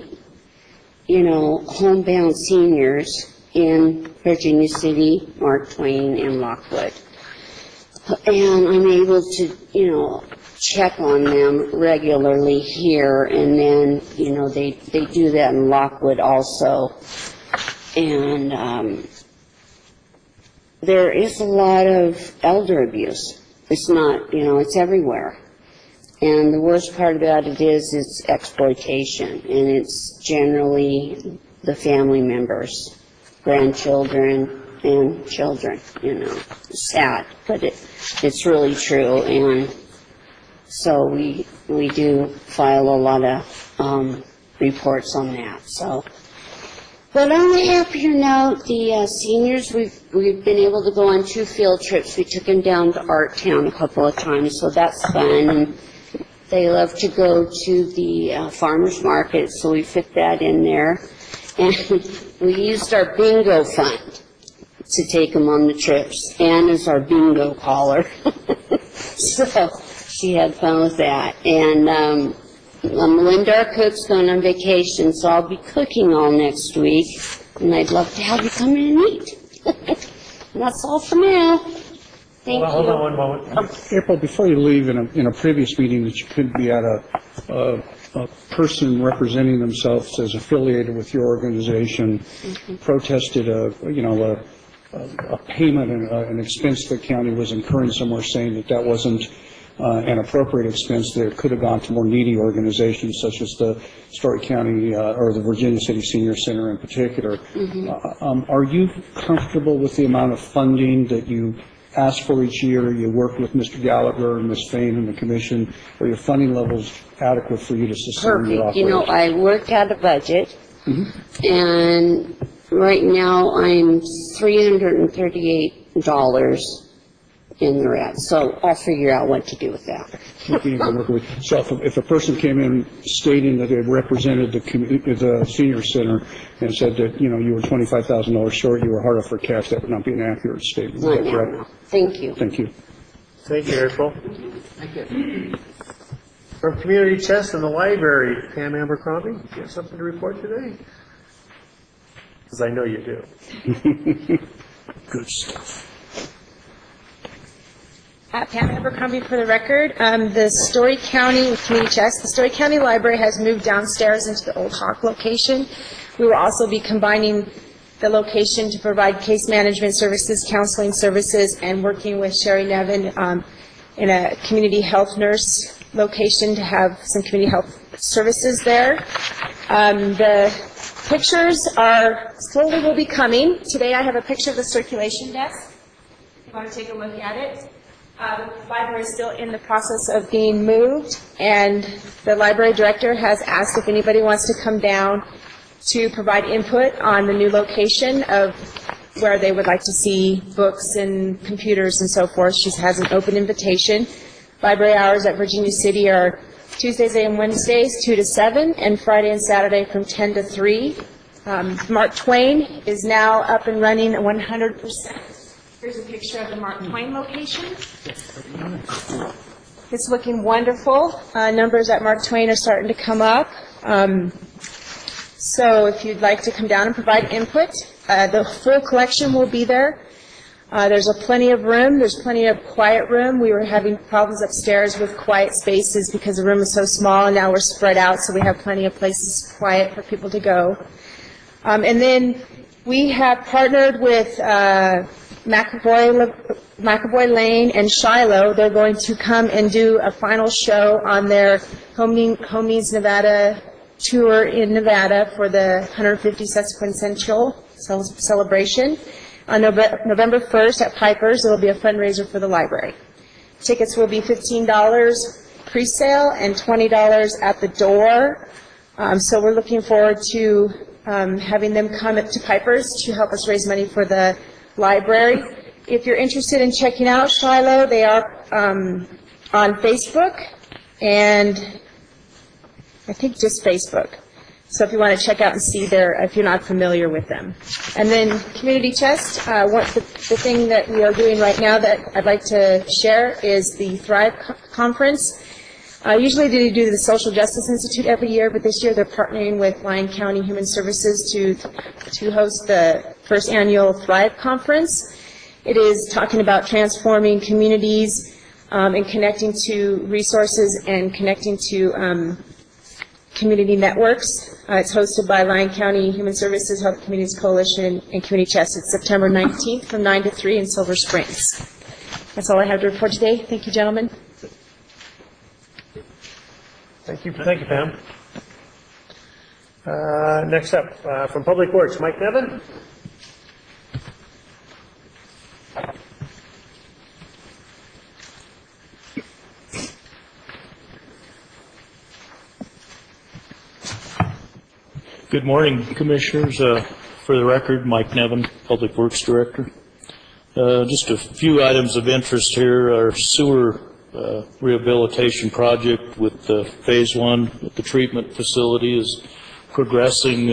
homebound seniors in Virginia City, Mark Twain, and Lockwood. And I'm able to, check on them regularly here, and then, they do that in Lockwood also. And there is a lot of elder abuse. It's not, it's everywhere. And the worst part about it is it's exploitation, and it's generally the family members, grandchildren, and children, sad, but it's really true. And so we do file a lot of reports on that. So, but on a happier note, the seniors, we've been able to go on 2 field trips. We took them down to Art Town a couple of times, so that's fun. And they love to go to the farmers market, so we fit that in there. And we used our bingo fund to take them on the trips. Anne is our bingo caller. So she had fun with that. And Melinda, our cook's going on vacation, so I'll be cooking all next week. And I'd love to have you come in and eat. And that's all for now. Thank you. Hold on one moment. April, before you leave, in a previous meeting that you could be at a person representing themselves as affiliated with your organization protested a payment and an expense the county was incurring somewhere, saying that wasn't an appropriate expense, that it could have gone to more needy organizations such as the Story County or the Virginia City Senior Center in particular. Are you comfortable with the amount of funding that you ask for each year? You work with Mr. Gallagher and Ms. Fain and the commission. Are your funding levels adequate for you to sustain your Perfect. operation? I work out a budget, and right now I'm $338 in the red. So I'll figure out what to do with that. So if a person came in stating that they represented the senior center and said that, you were $25,000 short, you were hard up for cash, that would not be an accurate statement. Is that correct? Thank you. Thank you. Thank you, April. From Community Chest in the library, Pam Abercrombie, do you have something to report today? Because I know you do. Good stuff. Pam Abercrombie for the record. The Story County, with Community Chest, the Story County Library has moved downstairs into the old Hawk location. We will also be combining the location to provide case management services, counseling services, and working with Sherry Nevin in a community health nurse location to have some community health services there. The pictures are slowly will be coming. Today I have a picture of the circulation desk. If you want to take a look at it. The library is still in the process of being moved, and the library director has asked if anybody wants to come down to provide input on the new location of where they would like to see books and computers and so forth. She has an open invitation. Library hours at Virginia City are Tuesdays and Wednesdays 2 to 7, and Friday and Saturday from 10 to 3. Mark Twain is now up and running at 100%. Here's a picture of the Mark Twain location. It's looking wonderful. Numbers at Mark Twain are starting to come up. So if you'd like to come down and provide input, the full collection will be there. There's plenty of room. There's plenty of quiet room. We were having problems upstairs with quiet spaces because the room is so small, and now we're spread out, so we have plenty of places quiet for people to go. And then we have partnered with McAvoy Lane and Shiloh. They're going to come and do a final show on their Home Needs Nevada tour in Nevada for the 150th Quincentennial celebration. On November 1st at Piper's, there will be a fundraiser for the library. Tickets will be $15 pre-sale and $20 at the door. So we're looking forward to having them come to Piper's to help us raise money for the library. If you're interested in checking out Shiloh, they are on Facebook, and I think just Facebook. So if you want to check out and see if you're not familiar with them. And then Community Chest, the thing that we are doing right now that I'd like to share is the Thrive Conference. Usually they do the Social Justice Institute every year, but this year they're partnering with Lyon County Human Services to host the first annual Thrive Conference. It is talking about transforming communities and connecting to resources and connecting to community networks. It's hosted by Lyon County Human Services, Health Communities Coalition, and Community Chest. It's September 19th from 9 to 3 in Silver Springs. That's all I have to report today. Thank you, gentlemen. Thank you, Pam. Next up, from Public Works, Mike Nevin. Good morning, Commissioners. For the record, Mike Nevin, Public Works Director. Just a few items of interest here. Our sewer rehabilitation project with Phase 1 at the treatment facility is progressing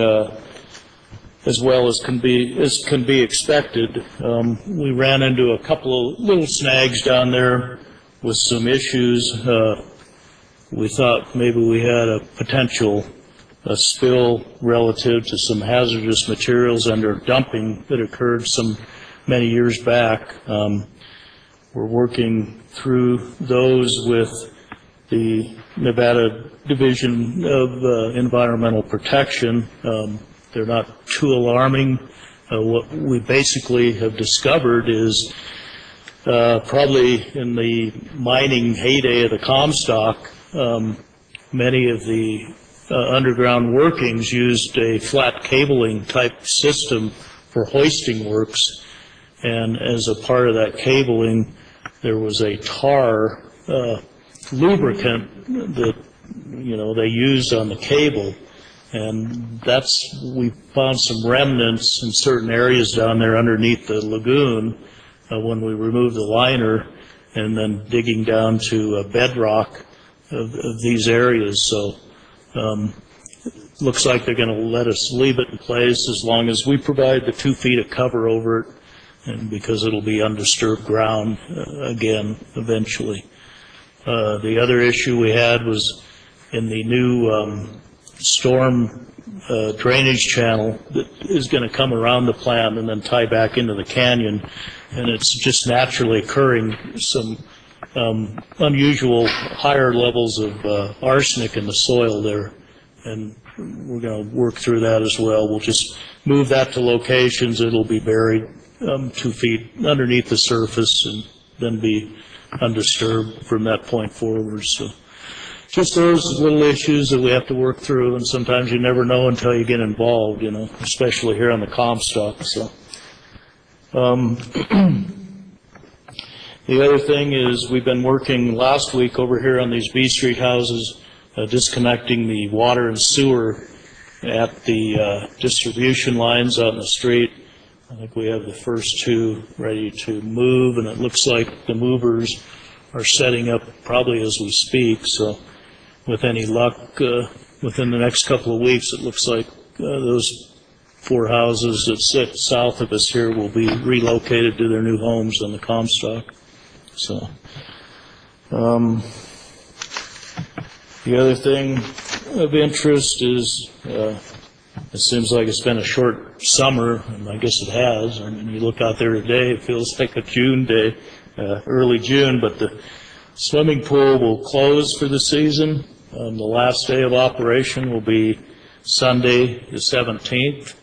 as well as can be expected. We ran into a couple of little snags down there with some issues. We thought maybe we had a potential spill relative to some hazardous materials under dumping that occurred many years back. We're working through those with the Nevada Division of Environmental Protection. They're not too alarming. What we basically have discovered is probably in the mining heyday of the Comstock, many of the underground workings used a flat cabling type system for hoisting works, and as a part of that cabling there was a tar lubricant that they used on the cable, and we found some remnants in certain areas down there underneath the lagoon when we removed the liner, and then digging down to bedrock of these areas. So looks like they're going to let us leave it in place as long as we provide the 2 feet of cover over it, and because it'll be undisturbed ground again eventually. The other issue we had was in the new storm drainage channel that is going to come around the plant and then tie back into the canyon, and it's just naturally occurring some unusual higher levels of arsenic in the soil there, and we're going to work through that as well. We'll just move that to locations. It'll be buried 2 feet underneath the surface and then be undisturbed from that point forward. So just those little issues that we have to work through, and sometimes you never know until you get involved, especially here on the Comstock. So the other thing is we've been working last week over here on these B Street houses, disconnecting the water and sewer at the distribution lines out in the street. I think we have the first 2 ready to move, and it looks like the movers are setting up probably as we speak. So with any luck, within the next couple of weeks, it looks like those 4 houses that sit south of us here will be relocated to their new homes on the Comstock. So the other thing of interest is it seems like it's been a short summer, and I guess it has. I mean, you look out there today, it feels like a June day, early June, but the swimming pool will close for the season. The last day of operation will be Sunday the 17th.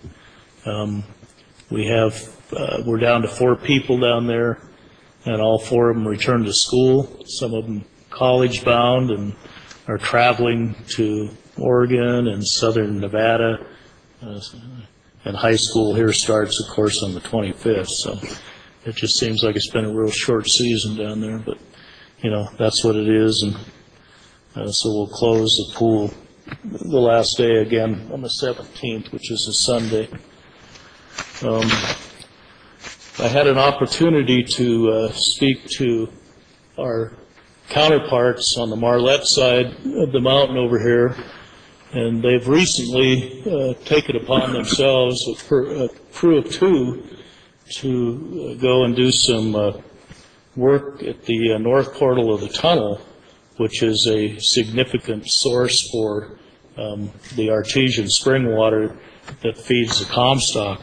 We're down to 4 people down there, and all 4 of them returned to school. Some of them college bound and are traveling to Oregon and southern Nevada, and high school here starts, of course, on the 25th. So it just seems like it's been a real short season down there, but that's what it is. And so we'll close the pool the last day again on the 17th, which is a Sunday. I had an opportunity to speak to our counterparts on the Marlette side of the mountain over here, and they've recently taken upon themselves, a crew of 2, to go and do some work at the north portal of the tunnel, which is a significant source for the artesian spring water that feeds the Comstock.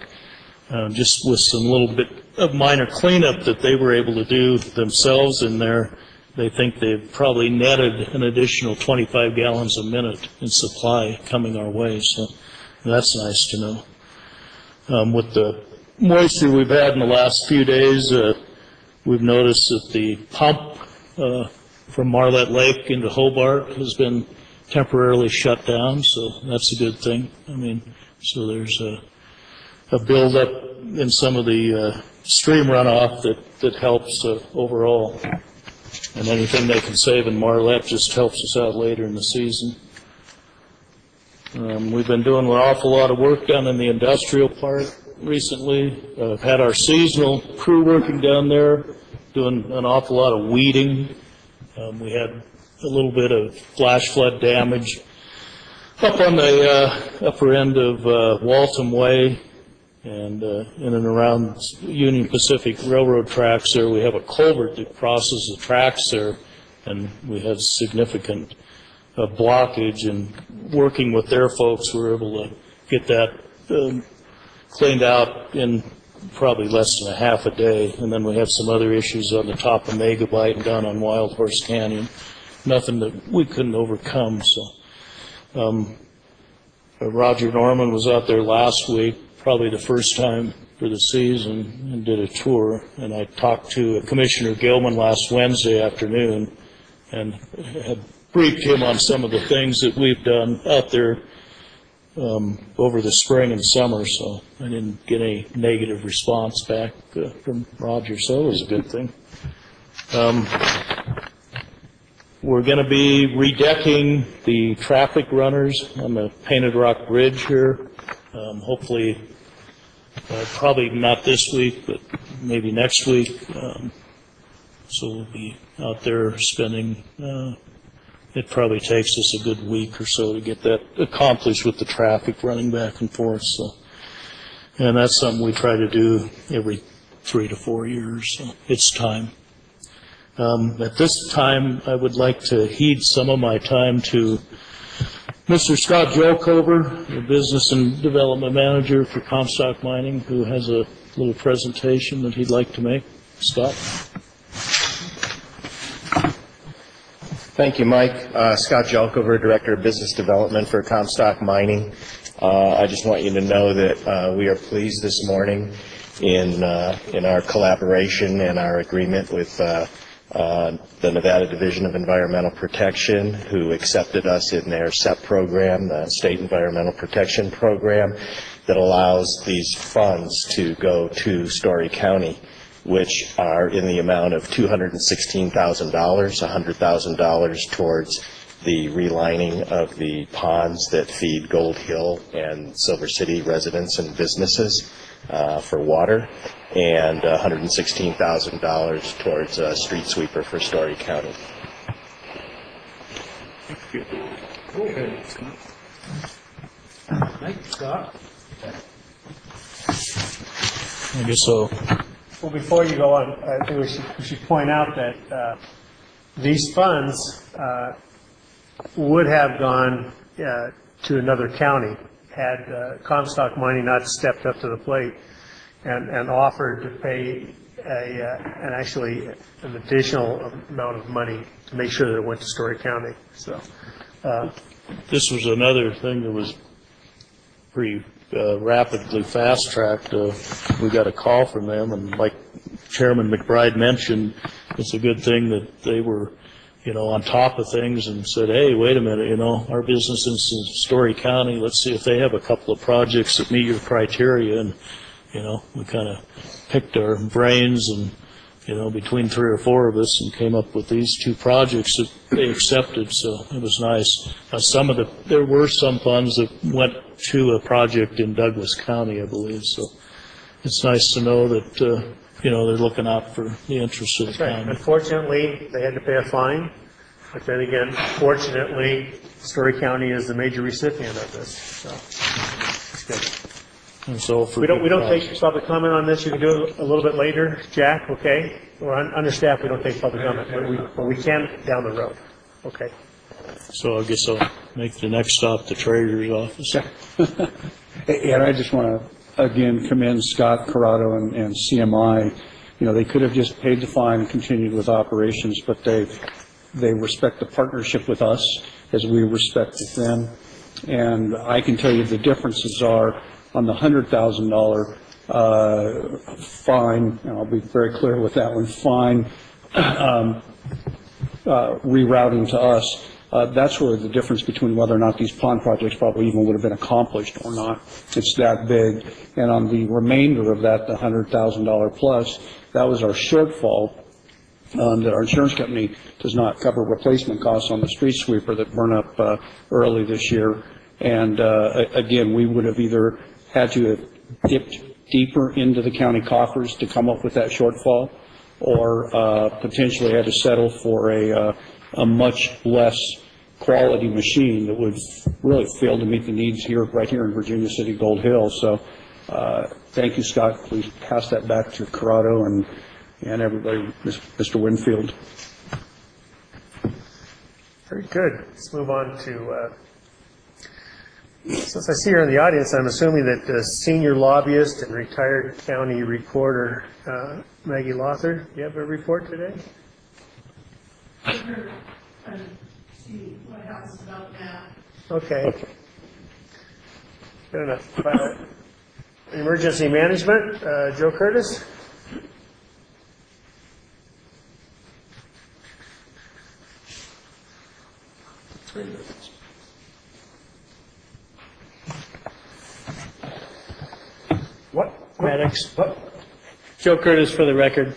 Just with some little bit of minor cleanup that they were able to do themselves in there, they think they've probably netted an additional 25 gallons a minute in supply coming our way, so that's nice to know. With the moisture we've had in the last few days, we've noticed that the pump from Marlette Lake into Hobart has been temporarily shut down, so that's a good thing. I mean, so there's a buildup in some of the stream runoff that helps overall. And anything they can save in Marlette just helps us out later in the season. We've been doing an awful lot of work down in the industrial park recently. Had our seasonal crew working down there, doing an awful lot of weeding. We had a little bit of flash flood damage up on the upper end of Waltham Way and in and around Union Pacific Railroad tracks there. We have a culvert that crosses the tracks there, and we had significant blockage, and working with their folks, we were able to get that cleaned out in probably less than a half a day. And then we have some other issues on the top of Megabyte and down on Wild Horse Canyon. Nothing that we couldn't overcome. So Roger Norman was out there last week, probably the first time for the season, and did a tour. And I talked to Commissioner Gilman last Wednesday afternoon and had briefed him on some of the things that we've done out there over the spring and summer, so I didn't get any negative response back from Roger, so it was a good thing. We're going to be redecking the traffic runners on the Painted Rock Bridge here. Hopefully, probably not this week, but maybe next week. So we'll be out there spending it probably takes us a good week or so to get that accomplished with the traffic running back and forth. So, and that's something we try to do every 3 to 4 years. So it's time. At this time, I would like to heed some of my time to Mr. Scott Jokover, the Business and Development Manager for Comstock Mining, who has a little presentation that he'd like to make. Scott? Thank you, Mike. Scott Jokover, Director of Business Development for Comstock Mining. I just want you to know that we are pleased this morning in our collaboration and our agreement with the Nevada Division of Environmental Protection, who accepted us in their SEP program, the State Environmental Protection Program, that allows these funds to go to Story County, which are in the amount of $216,000, $100,000 towards the relining of the ponds that feed Gold Hill and Silver City residents and businesses for water, and $116,000 towards a street sweeper for Story County. Okay. Thanks, Scott. I guess so. Well, before you go on, I think we should point out that these funds would have gone to another county had Comstock Mining not stepped up to the plate and offered to pay an additional amount of money to make sure that it went to Story County. So this was another thing that was pretty rapidly fast-tracked. We got a call from them, and like Chairman McBride mentioned, it's a good thing that they were, on top of things and said, hey, wait a minute, our business is in Story County. Let's see if they have a couple of projects that meet your criteria. And, we kind of picked our brains and, between 3 or 4 of us, and came up with these 2 projects that they accepted. So it was nice. There were some funds that went to a project in Douglas County, I believe. So it's nice to know that, they're looking out for the interests of the county. Unfortunately, they had to pay a fine. But then again, fortunately, Story County is the major recipient of this. So it's good. And so we don't take public comment on this. You can do it a little bit later, Jack. Okay? We're understaffed. We don't take public comment, but we can down the road. Okay. So I guess I'll make the next stop the Treasurer's office. And I just want to again commend Scott Corrado and CMI They could have just paid the fine and continued with operations, but they respect the partnership with us as we respect them. And I can tell you the differences are on the $100,000 fine, and I'll be very clear with that one, fine rerouting to us. That's really the difference between whether or not these pond projects probably even would have been accomplished or not. It's that big. And on the remainder of that, the $100,000 plus, that was our shortfall that our insurance company does not cover replacement costs on the street sweeper that burned up early this year. And again, we would have either had to have dipped deeper into the county coffers to come up with that shortfall, or potentially had to settle for a much less quality machine that would really fail to meet the needs right here in Virginia City, Gold Hill. So thank you, Scott. Please pass that back to Corrado and everybody, Mr. Winfield. Very good. Let's move on to, since I see her in the audience, I'm assuming that the senior lobbyist and retired county recorder, Maggie Lothar, do you have a report today? See what happens about that. Okay. Good enough. Emergency management, Joe Curtis. What? Maddox. What? Joe Curtis for the record.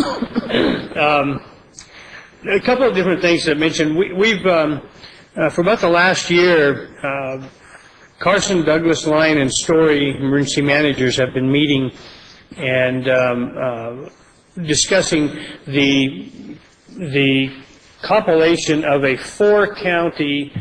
A couple of different things to mention. We've for about the last year, Carson, Douglas, Lyon, and Story emergency managers have been meeting and discussing the compilation of a 4-county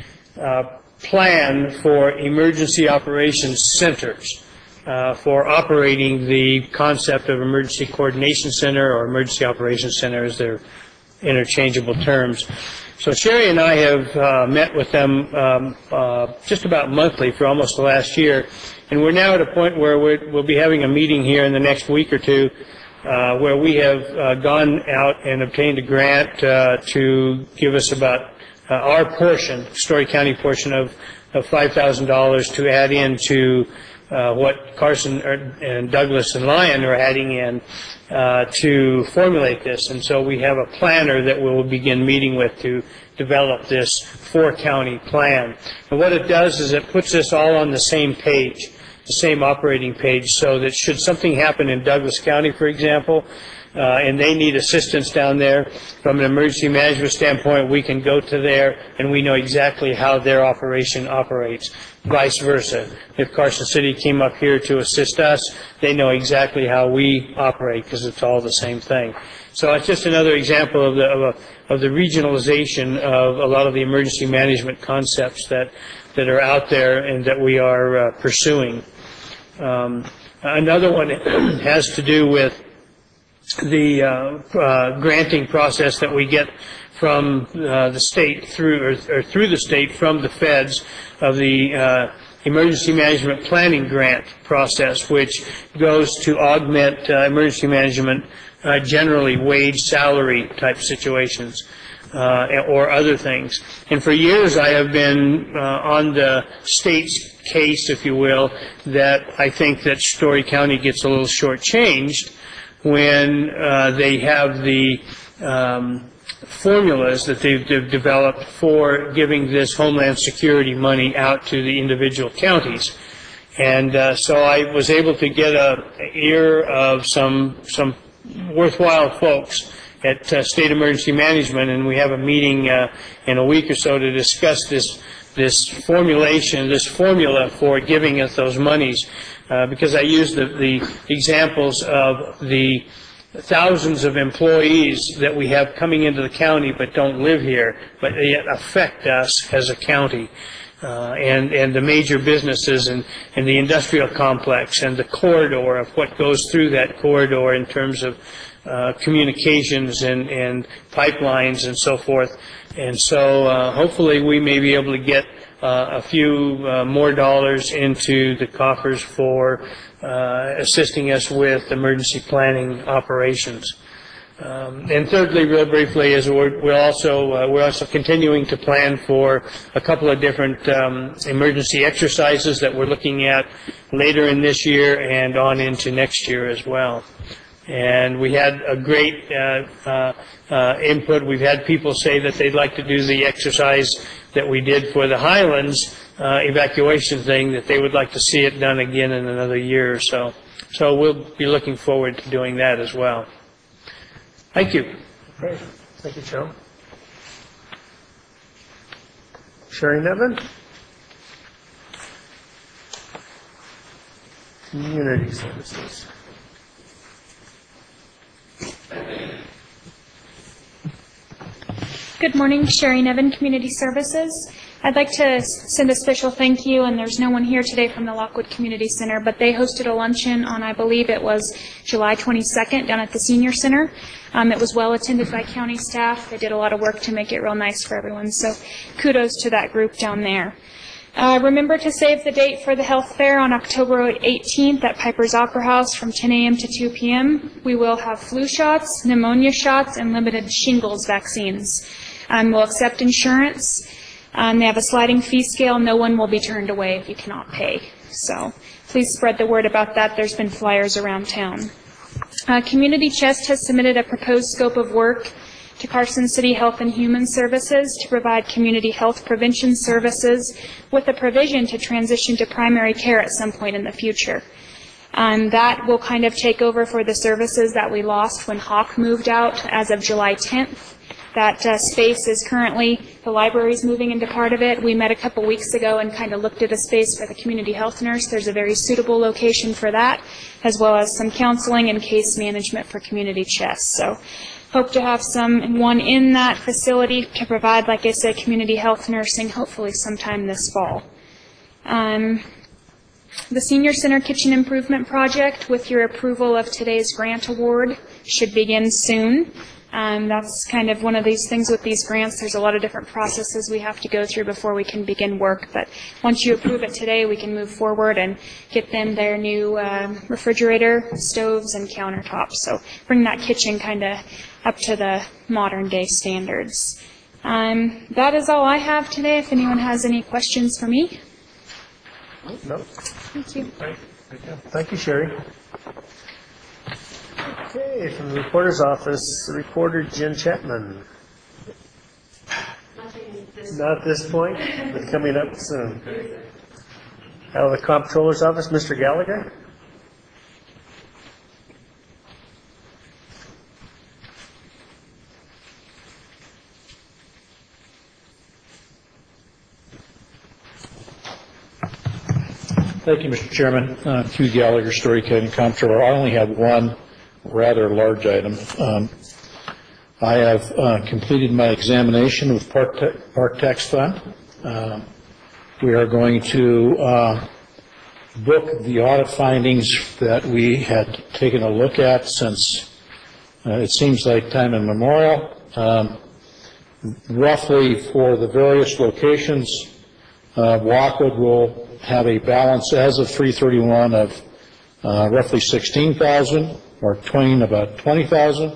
plan for emergency operations centers for operating the concept of emergency coordination center or emergency operations center as they're interchangeable terms. So Sherry and I have met with them just about monthly for almost the last year, and we're now at a point where we'll be having a meeting here in the next week or two where we have gone out and obtained a grant to give us about our portion, Story County portion of $5,000 to add into what Carson and Douglas and Lyon are adding in to formulate this. And so we have a planner that we will begin meeting with to develop this 4-county plan. And what it does is it puts us all on the same page, the same operating page, so that should something happen in Douglas County, for example, and they need assistance down there, from an emergency management standpoint, we can go to there and we know exactly how their operation operates. Vice versa. If Carson City came up here to assist us, they know exactly how we operate because it's all the same thing. So it's just another example of the regionalization of a lot of the emergency management concepts that are out there and that we are pursuing. Another one has to do with the granting process that we get from the state through the state from the feds of the emergency management planning grant process, which goes to augment emergency management generally wage salary type situations or other things. And for years I have been on the state's case, if you will, that I think that Story County gets a little shortchanged when they have the formulas that they've developed for giving this Homeland Security money out to the individual counties. And so I was able to get an ear of some worthwhile folks at State Emergency Management, and we have a meeting in a week or so to discuss this formula for giving us those monies. Because I used the examples of the thousands of employees that we have coming into the county but don't live here, but yet affect us as a county. And the major businesses and the industrial complex and the corridor of what goes through that corridor in terms of communications and pipelines and so forth. And so hopefully we may be able to get a few more dollars into the coffers for assisting us with emergency planning operations. And thirdly, real briefly, is we're also continuing to plan for a couple of different emergency exercises that we're looking at later in this year and on into next year as well. And we had a great input. We've had people say that they'd like to do the exercise that we did for the Highlands evacuation thing, that they would like to see it done again in another year or so. So we'll be looking forward to doing that as well. Thank you. Great. Thank you, Joe. Sherry Nevin? Community Services. Good morning, Sherry Nevin, Community Services. I'd like to send a special thank you, and there's no one here today from the Lockwood Community Center, but they hosted a luncheon on, I believe it was July 22nd, down at the Senior Center. It was well attended by county staff. They did a lot of work to make it real nice for everyone, so kudos to that group down there. Remember to save the date for the health fair on October 18th at Piper's Opera House from 10 a.m. to 2 p.m. We will have flu shots, pneumonia shots, and limited shingles vaccines. We'll accept insurance. They have a sliding fee scale. No one will be turned away if you cannot pay. So please spread the word about that. There's been flyers around town. Community Chest has submitted a proposed scope of work to Carson City Health and Human Services to provide community health prevention services with a provision to transition to primary care at some point in the future. That will kind of take over for the services that we lost when Hawk moved out as of July 10th. That space is currently, the library's moving into part of it. We met a couple weeks ago and kind of looked at a space for the community health nurse. There's a very suitable location for that, as well as some counseling and case management for Community Chest. So hope to have someone in that facility to provide, like I said, community health nursing, hopefully sometime this fall. The Senior Center Kitchen Improvement Project, with your approval of today's grant award, should begin soon. That's kind of one of these things with these grants. There's a lot of different processes we have to go through before we can begin work. But once you approve it today, we can move forward and get them their new refrigerator, stoves, and countertops. So bring that kitchen kind of up to the modern day standards. That is all I have today. If anyone has any questions for me. No. Thank you. Thank you, Sherry. Okay, from the reporter's office, the reporter Jen Chapman. Not at this point, but coming up soon. Out of the comptroller's office, Mr. Gallagher. Thank you, Mr. Chairman. Hugh Gallagher, Story County Comptroller. I only have one rather large item. I have completed my examination with Park Tax Fund. We are going to book the audit findings that we had taken a look at since it seems like time immemorial. Roughly for the various locations, Lockwood will have a balance as of 3/31 of roughly $16,000, or Twain about $20,000,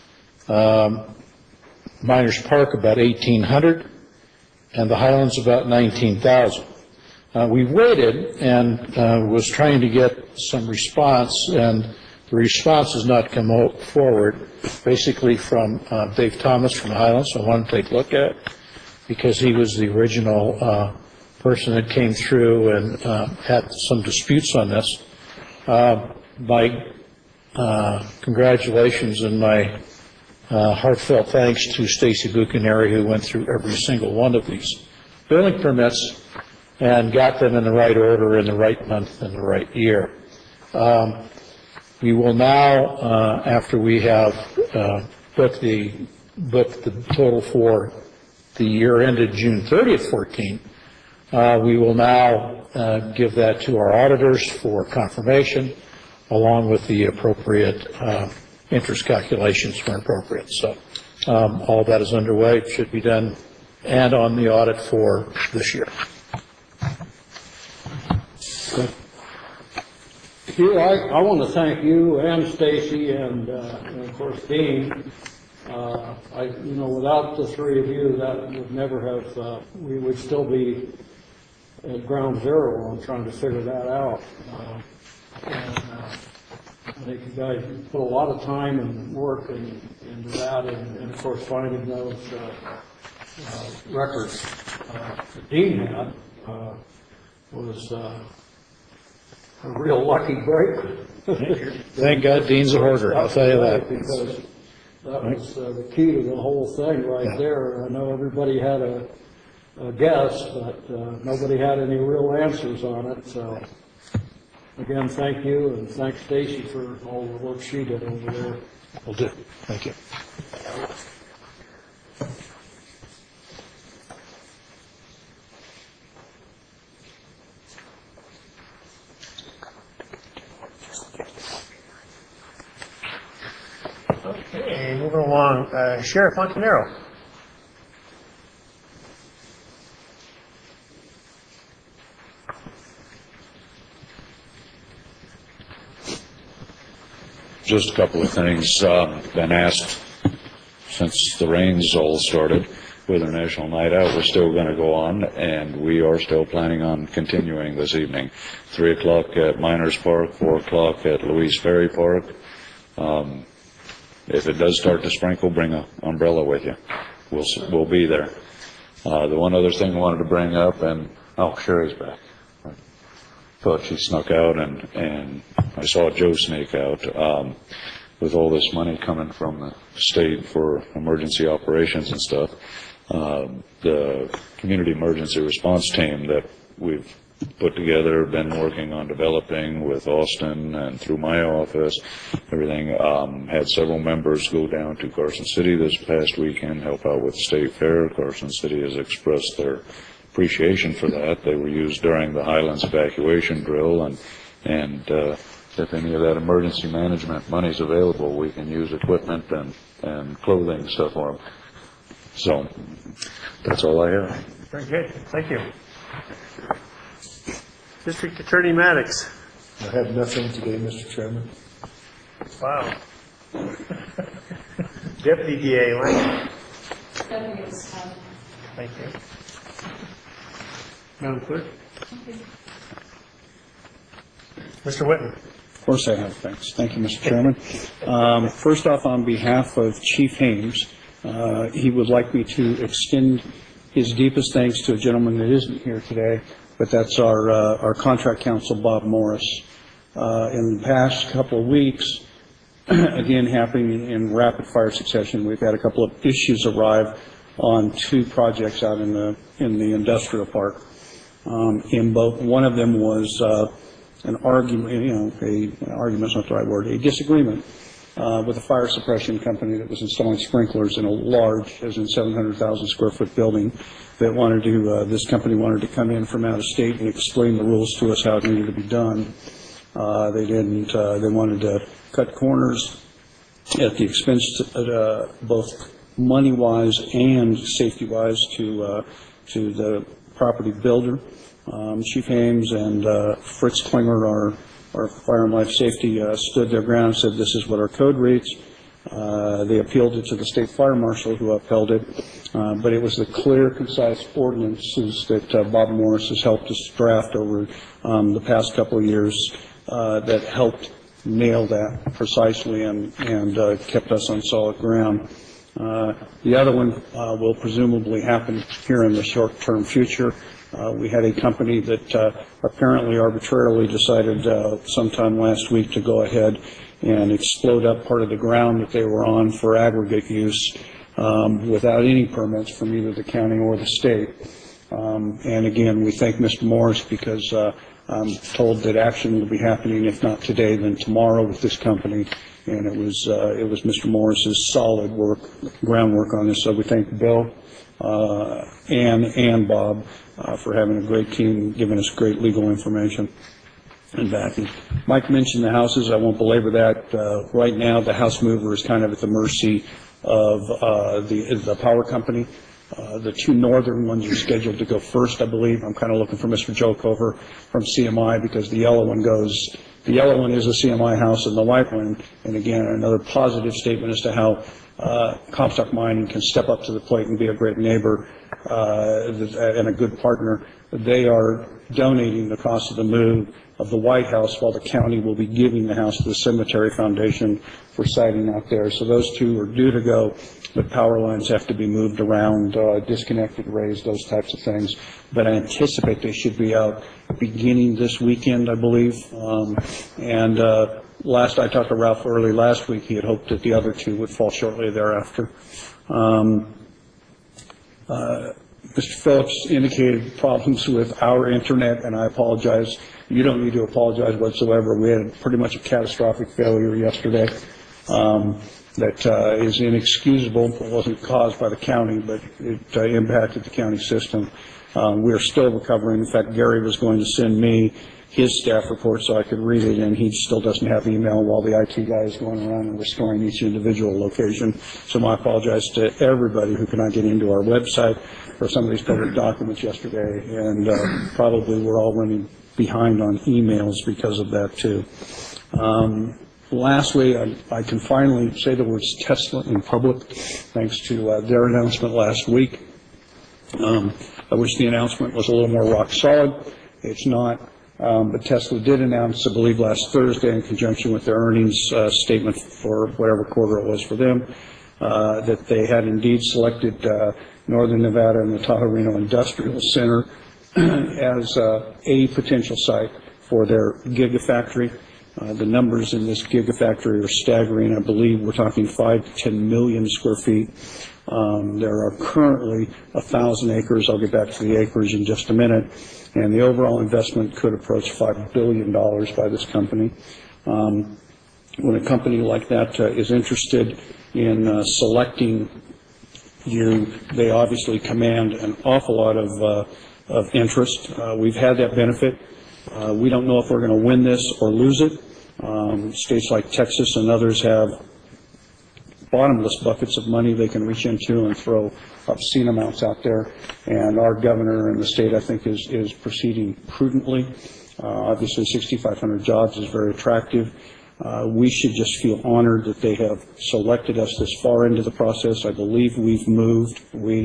Miners Park about $1,800, and the Highlands about $19,000. We waited and was trying to get some response, and the response has not come forward, basically from Dave Thomas from the Highlands. So I wanted to take a look at it because he was the original person that came through and had some disputes on this. My congratulations and my heartfelt thanks to Stacy Buchaneri, who went through every single one of these building permits and got them in the right order, in the right month, and the right year. We will now, after we have booked the total for the year ended June 30th, 14, we will now give that to our auditors for confirmation, along with the appropriate interest calculations when appropriate. So all that is underway, should be done, and on the audit for this year. Hugh, I want to thank you and Stacy and of course Dean. Without the three of you, that would never have, we would still be at ground zero on trying to figure that out. I think you guys put a lot of time and work into that, and of course finding those records that Dean had was a real lucky break. Thank God Dean's a hoarder, I'll tell you that. Because that was the key to the whole thing right there. I know everybody had a guess, but nobody had any real answers on it. So again, thank you, and thanks Stacy for all the work she did over there. Will do. Thank you. Okay, moving along, Sheriff Montanaro. Just a couple of things. Been asked since the rains all started with our National Night Out. We're still going to go on, and we are still planning on continuing this evening. 3 o'clock at Miners Park, 4 o'clock at Louise Ferry Park. If it does start to sprinkle, bring an umbrella with you. We'll be there. The one other thing I wanted to bring up, and Sherry's back. Thought she snuck out, and I saw Joe sneak out. With all this money coming from the state for emergency operations and stuff, the community emergency response team that we've put together, been working on developing with Austin and through my office, everything, had several members go down to Carson City this past weekend, help out with the state fair. Carson City has expressed their appreciation for that. They were used during the Highlands evacuation drill, and if any of that emergency management money is available, we can use equipment and clothing and stuff for them. So that's all I have. Very good. Thank you. District Attorney Maddox. I have nothing today, Mr. Chairman. Wow. Deputy DA Lang. Thank you. Madam Clerk. Mr. Whitten. Of course I have, thanks. Thank you, Mr. Chairman. First off, on behalf of Chief Hames, he would like me to extend his deepest thanks to a gentleman that isn't here today, but that's our contract counsel, Bob Morris. In the past couple of weeks, again happening in rapid fire succession, we've had a couple of issues arrive on 2 projects out in the industrial park. In both, one of them was an argument, argument's not the right word, a disagreement with a fire suppression company that was installing sprinklers in a large, as in 700,000 square foot building, that wanted to, this company wanted to come in from out of state and explain the rules to us how it needed to be done. They didn't, they wanted to cut corners at the expense, both money-wise and safety-wise to the property builder. Chief Hames and Fritz Klinger, our Fire and Life Safety, stood their ground and said this is what our code reads. They appealed it to the state fire marshal, who upheld it, but it was the clear, concise ordinances that Bob Morris has helped us draft over the past couple of years that helped nail that precisely and kept us on solid ground. The other one will presumably happen here in the short-term future. We had a company that apparently arbitrarily decided sometime last week to go ahead and explode up part of the ground that they were on for aggregate use without any permits from either the county or the state. And again, we thank Mr. Morris because I'm told that action will be happening, if not today, then tomorrow with this company. And it was Mr. Morris's solid groundwork on this. So we thank Bill and Bob for having a great team, giving us great legal information and backing. Mike mentioned the houses. I won't belabor that. Right now, the house mover is kind of at the mercy of the power company. The two northern ones are scheduled to go first, I believe. I'm kind of looking for Mr. Jokover from CMI because the yellow one is a CMI house, and the white one, and again, another positive statement as to how Comstock Mining can step up to the plate and be a great neighbor and a good partner. They are donating the cost of the move of the White House while the county will be giving the house to the Cemetery Foundation for siting out there. So those two are due to go, but power lines have to be moved around, disconnected, raised, those types of things. But I anticipate they should be out beginning this weekend, I believe. Last I talked to Ralph early last week, he had hoped that the other two would fall shortly thereafter. Mr. Phillips indicated problems with our internet, and I apologize. You don't need to apologize whatsoever. We had pretty much a catastrophic failure yesterday that is inexcusable. It wasn't caused by the county, but it impacted the county system. We're still recovering. In fact, Gary was going to send me his staff report so I could read it, and he still doesn't have email while the IT guy is going around and restoring each individual location. So I apologize to everybody who cannot get into our website for some of these public documents yesterday, and probably we're all running behind on emails because of that too. Lastly, I can finally say the words Tesla in public thanks to their announcement last week. I wish the announcement was a little more rock solid. It's not. But Tesla did announce, I believe, last Thursday in conjunction with their earnings statement for whatever quarter it was for them, that they had indeed selected Northern Nevada and the Tahoe Reno Industrial Center as a potential site for their gigafactory. The numbers in this gigafactory are staggering. I believe we're talking 5 to 10 million square feet. There are currently 1,000 acres. I'll get back to the acreage in just a minute. And the overall investment could approach $5 billion by this company. When a company like that is interested in selecting you, they obviously command an awful lot of interest. We've had that benefit. We don't know if we're going to win this or lose it. States like Texas and others have bottomless buckets of money they can reach into and throw obscene amounts out there. And our governor in the state, I think, is proceeding prudently. Obviously, 6,500 jobs is very attractive. We should just feel honored that they have selected us this far into the process. I believe we've moved,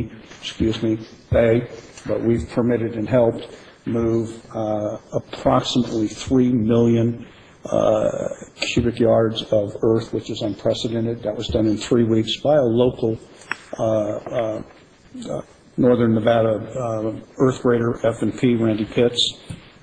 but we've permitted and helped move approximately 3 million cubic yards of earth, which is unprecedented. That was done in 3 weeks by a local Northern Nevada earth grader, F&P, Randy Pitts.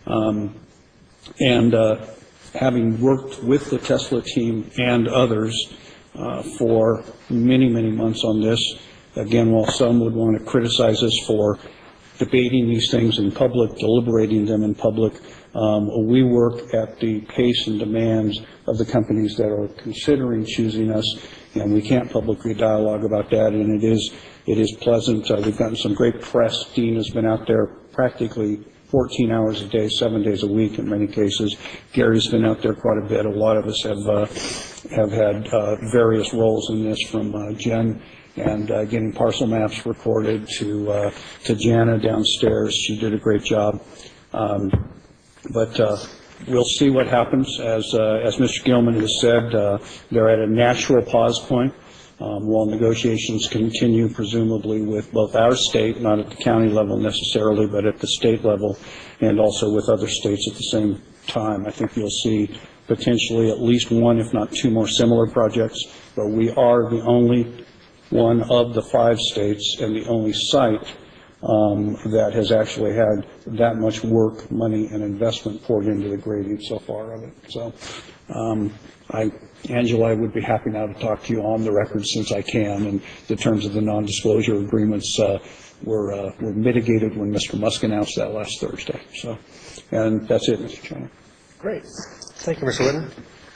Having worked with the Tesla team and others for many, many months on this, again, while some would want to criticize us for debating these things in public, deliberating them in public, we work at the pace and demands of the companies that are considering choosing us, and we can't publicly dialogue about that, and it is pleasant. We've gotten some great press. Dean has been out there practically 14 hours a day, 7 days a week in many cases. Gary's been out there quite a bit. A lot of us have had various roles in this, from Jen and getting parcel maps recorded to Jana downstairs. She did a great job. But we'll see what happens. As Mr. Gilman has said, they're at a natural pause point while negotiations continue, presumably with both our state, not at the county level necessarily, but at the state level, and also with other states at the same time. I think you'll see potentially at least one, if not two more similar projects, but we are the only one of the 5 states and the only site that has actually had that much work, money, and investment poured into the grading so far of it. So, Angela, I would be happy now to talk to you on the record since I can, and the terms of the non-disclosure agreements were mitigated when Mr. Musk announced that last Thursday. So, and that's it, Mr. Chairman. Great. Thank you, Mr. Whitten.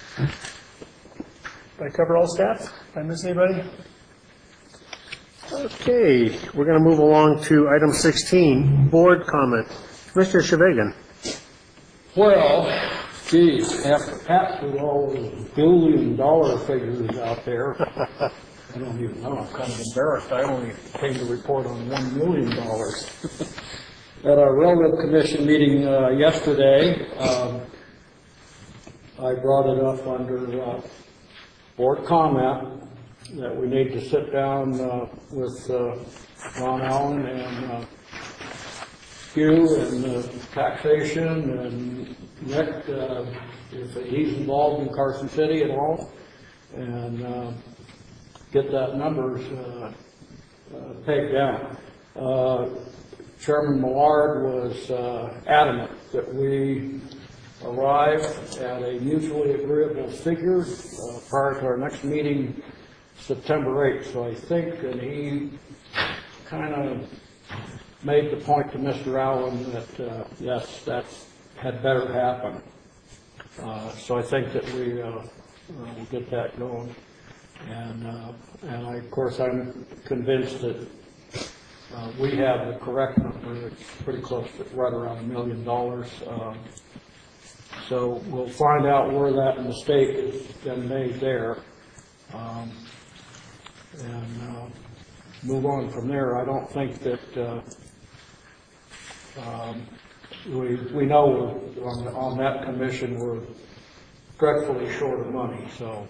Did I cover all staff? Did I miss anybody? Okay, we're going to move along to item 16, board comment. Mr. Chevegan. Well, geez, after passing all those billion-dollar figures out there, I don't even know, I'm kind of embarrassed, I only came to report on $1 million. At our Railroad Commission meeting yesterday, I brought it up under board comment that we need to sit down with Ron Allen and Hugh and taxation and Nick, if he's involved in Carson City at all, and get that numbers pegged down. Chairman Millard was adamant that we arrive at a mutually agreeable figure prior to our next meeting, September 8th. So I think, and he kind of made the point to Mr. Allen that, yes, that had better happen. So I think that we will get that going. And I, of course, I'm convinced that we have the correct number. It's pretty close to right around $1 million. So we'll find out where that mistake has been made there, and move on from there. I don't think that we know on that commission we're dreadfully short of money, so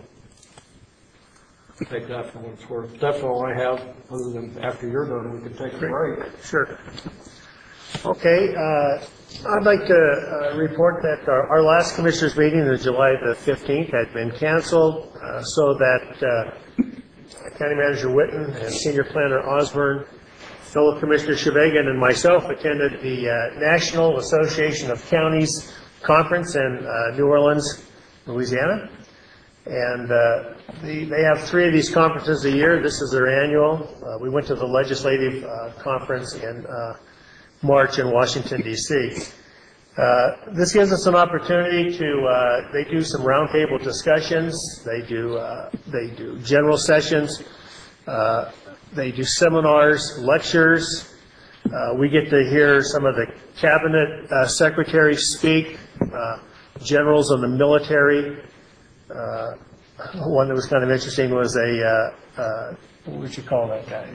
take that for what it's worth. That's all I have, other than after you're done, we can take a break. Sure. Okay, I'd like to report that our last commissioners meeting on July the 15th had been canceled, so that County Manager Witten and Senior Planner Osborne, fellow Commissioner Chevegan, and myself attended the National Association of Counties Conference in New Orleans, Louisiana. And they have 3 of these conferences a year. This is their annual. We went to the legislative conference in March in Washington, D.C. This gives us an opportunity to, they do some roundtable discussions, they do general sessions, they do seminars, lectures. We get to hear some of the cabinet secretaries speak, generals in the military. One that was kind of interesting was what would you call that guy?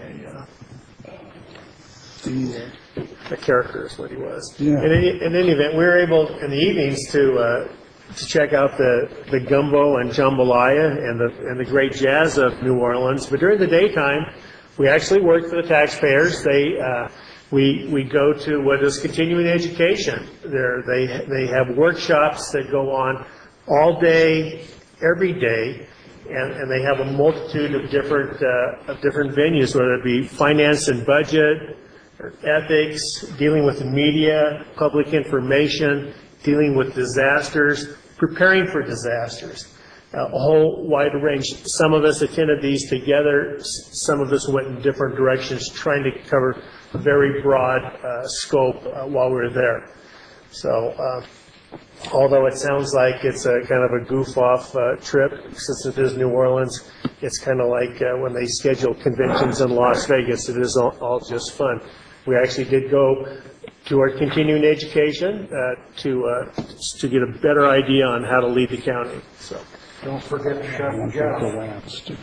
The character is what he was. Yeah. In any event, we were able in the evenings to check out the gumbo and jambalaya and the great jazz of New Orleans. But during the daytime, we actually worked for the taxpayers. We go to what is continuing education. They have workshops that go on all day, every day, and they have a multitude of different venues, whether it be finance and budget, or ethics, dealing with the media, public information, dealing with disasters, preparing for disasters. A whole wide range. Some of us attended these together. Some of us went in different directions, trying to cover a very broad scope while we were there. So, although it sounds like it's a kind of a goof-off trip, since it is New Orleans, it's kind of like when they schedule conventions in Las Vegas. It is all just fun. We actually did go to our continuing education to get a better idea on how to lead the county. So, don't forget Chef Jeff.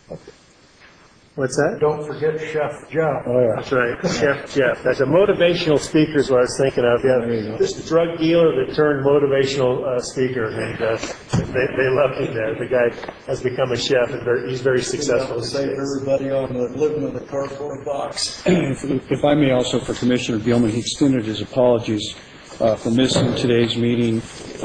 What's that? Don't forget Chef Jeff. Oh, yeah. That's right, Chef Jeff. That's a motivational speaker is what I was thinking of. Yeah, this drug dealer that turned motivational speaker, and they love him there. The guy has become a chef, and he's very successful. Save everybody on living in a cardboard box. If I may also, for Commissioner Gilman, he extended his apologies for missing today's meeting.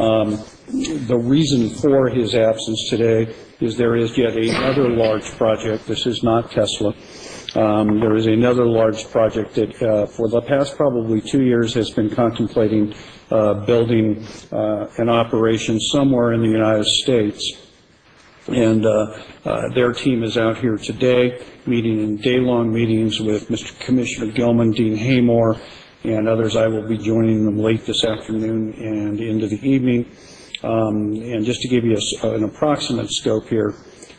The reason for his absence today is there is yet another large project. This is not Tesla. There is another large project that for the past probably 2 years has been contemplating building an operation somewhere in the United States. And their team is out here today meeting in day-long meetings with Mr. Commissioner Gilman, Dean Haymore, and others. I will be joining them late this afternoon and into the evening. And just to give you an approximate scope here,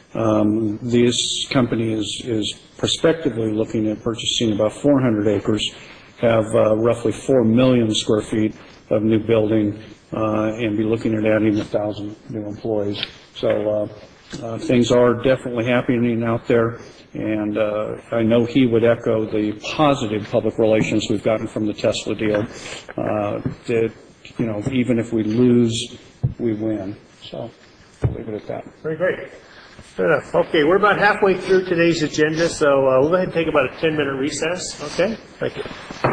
this company is prospectively looking at purchasing about 400 acres, have roughly 4 million square feet of new building, and be looking at adding 1,000 new employees. So Things are definitely happening out there, and I know he would echo the positive public relations we've gotten from the Tesla deal, that, even if we lose, we win. So I'll leave it at that. Very great. Fair enough. Okay, we're about halfway through today's agenda, so we'll go ahead and take about a 10-minute recess, okay? Thank you.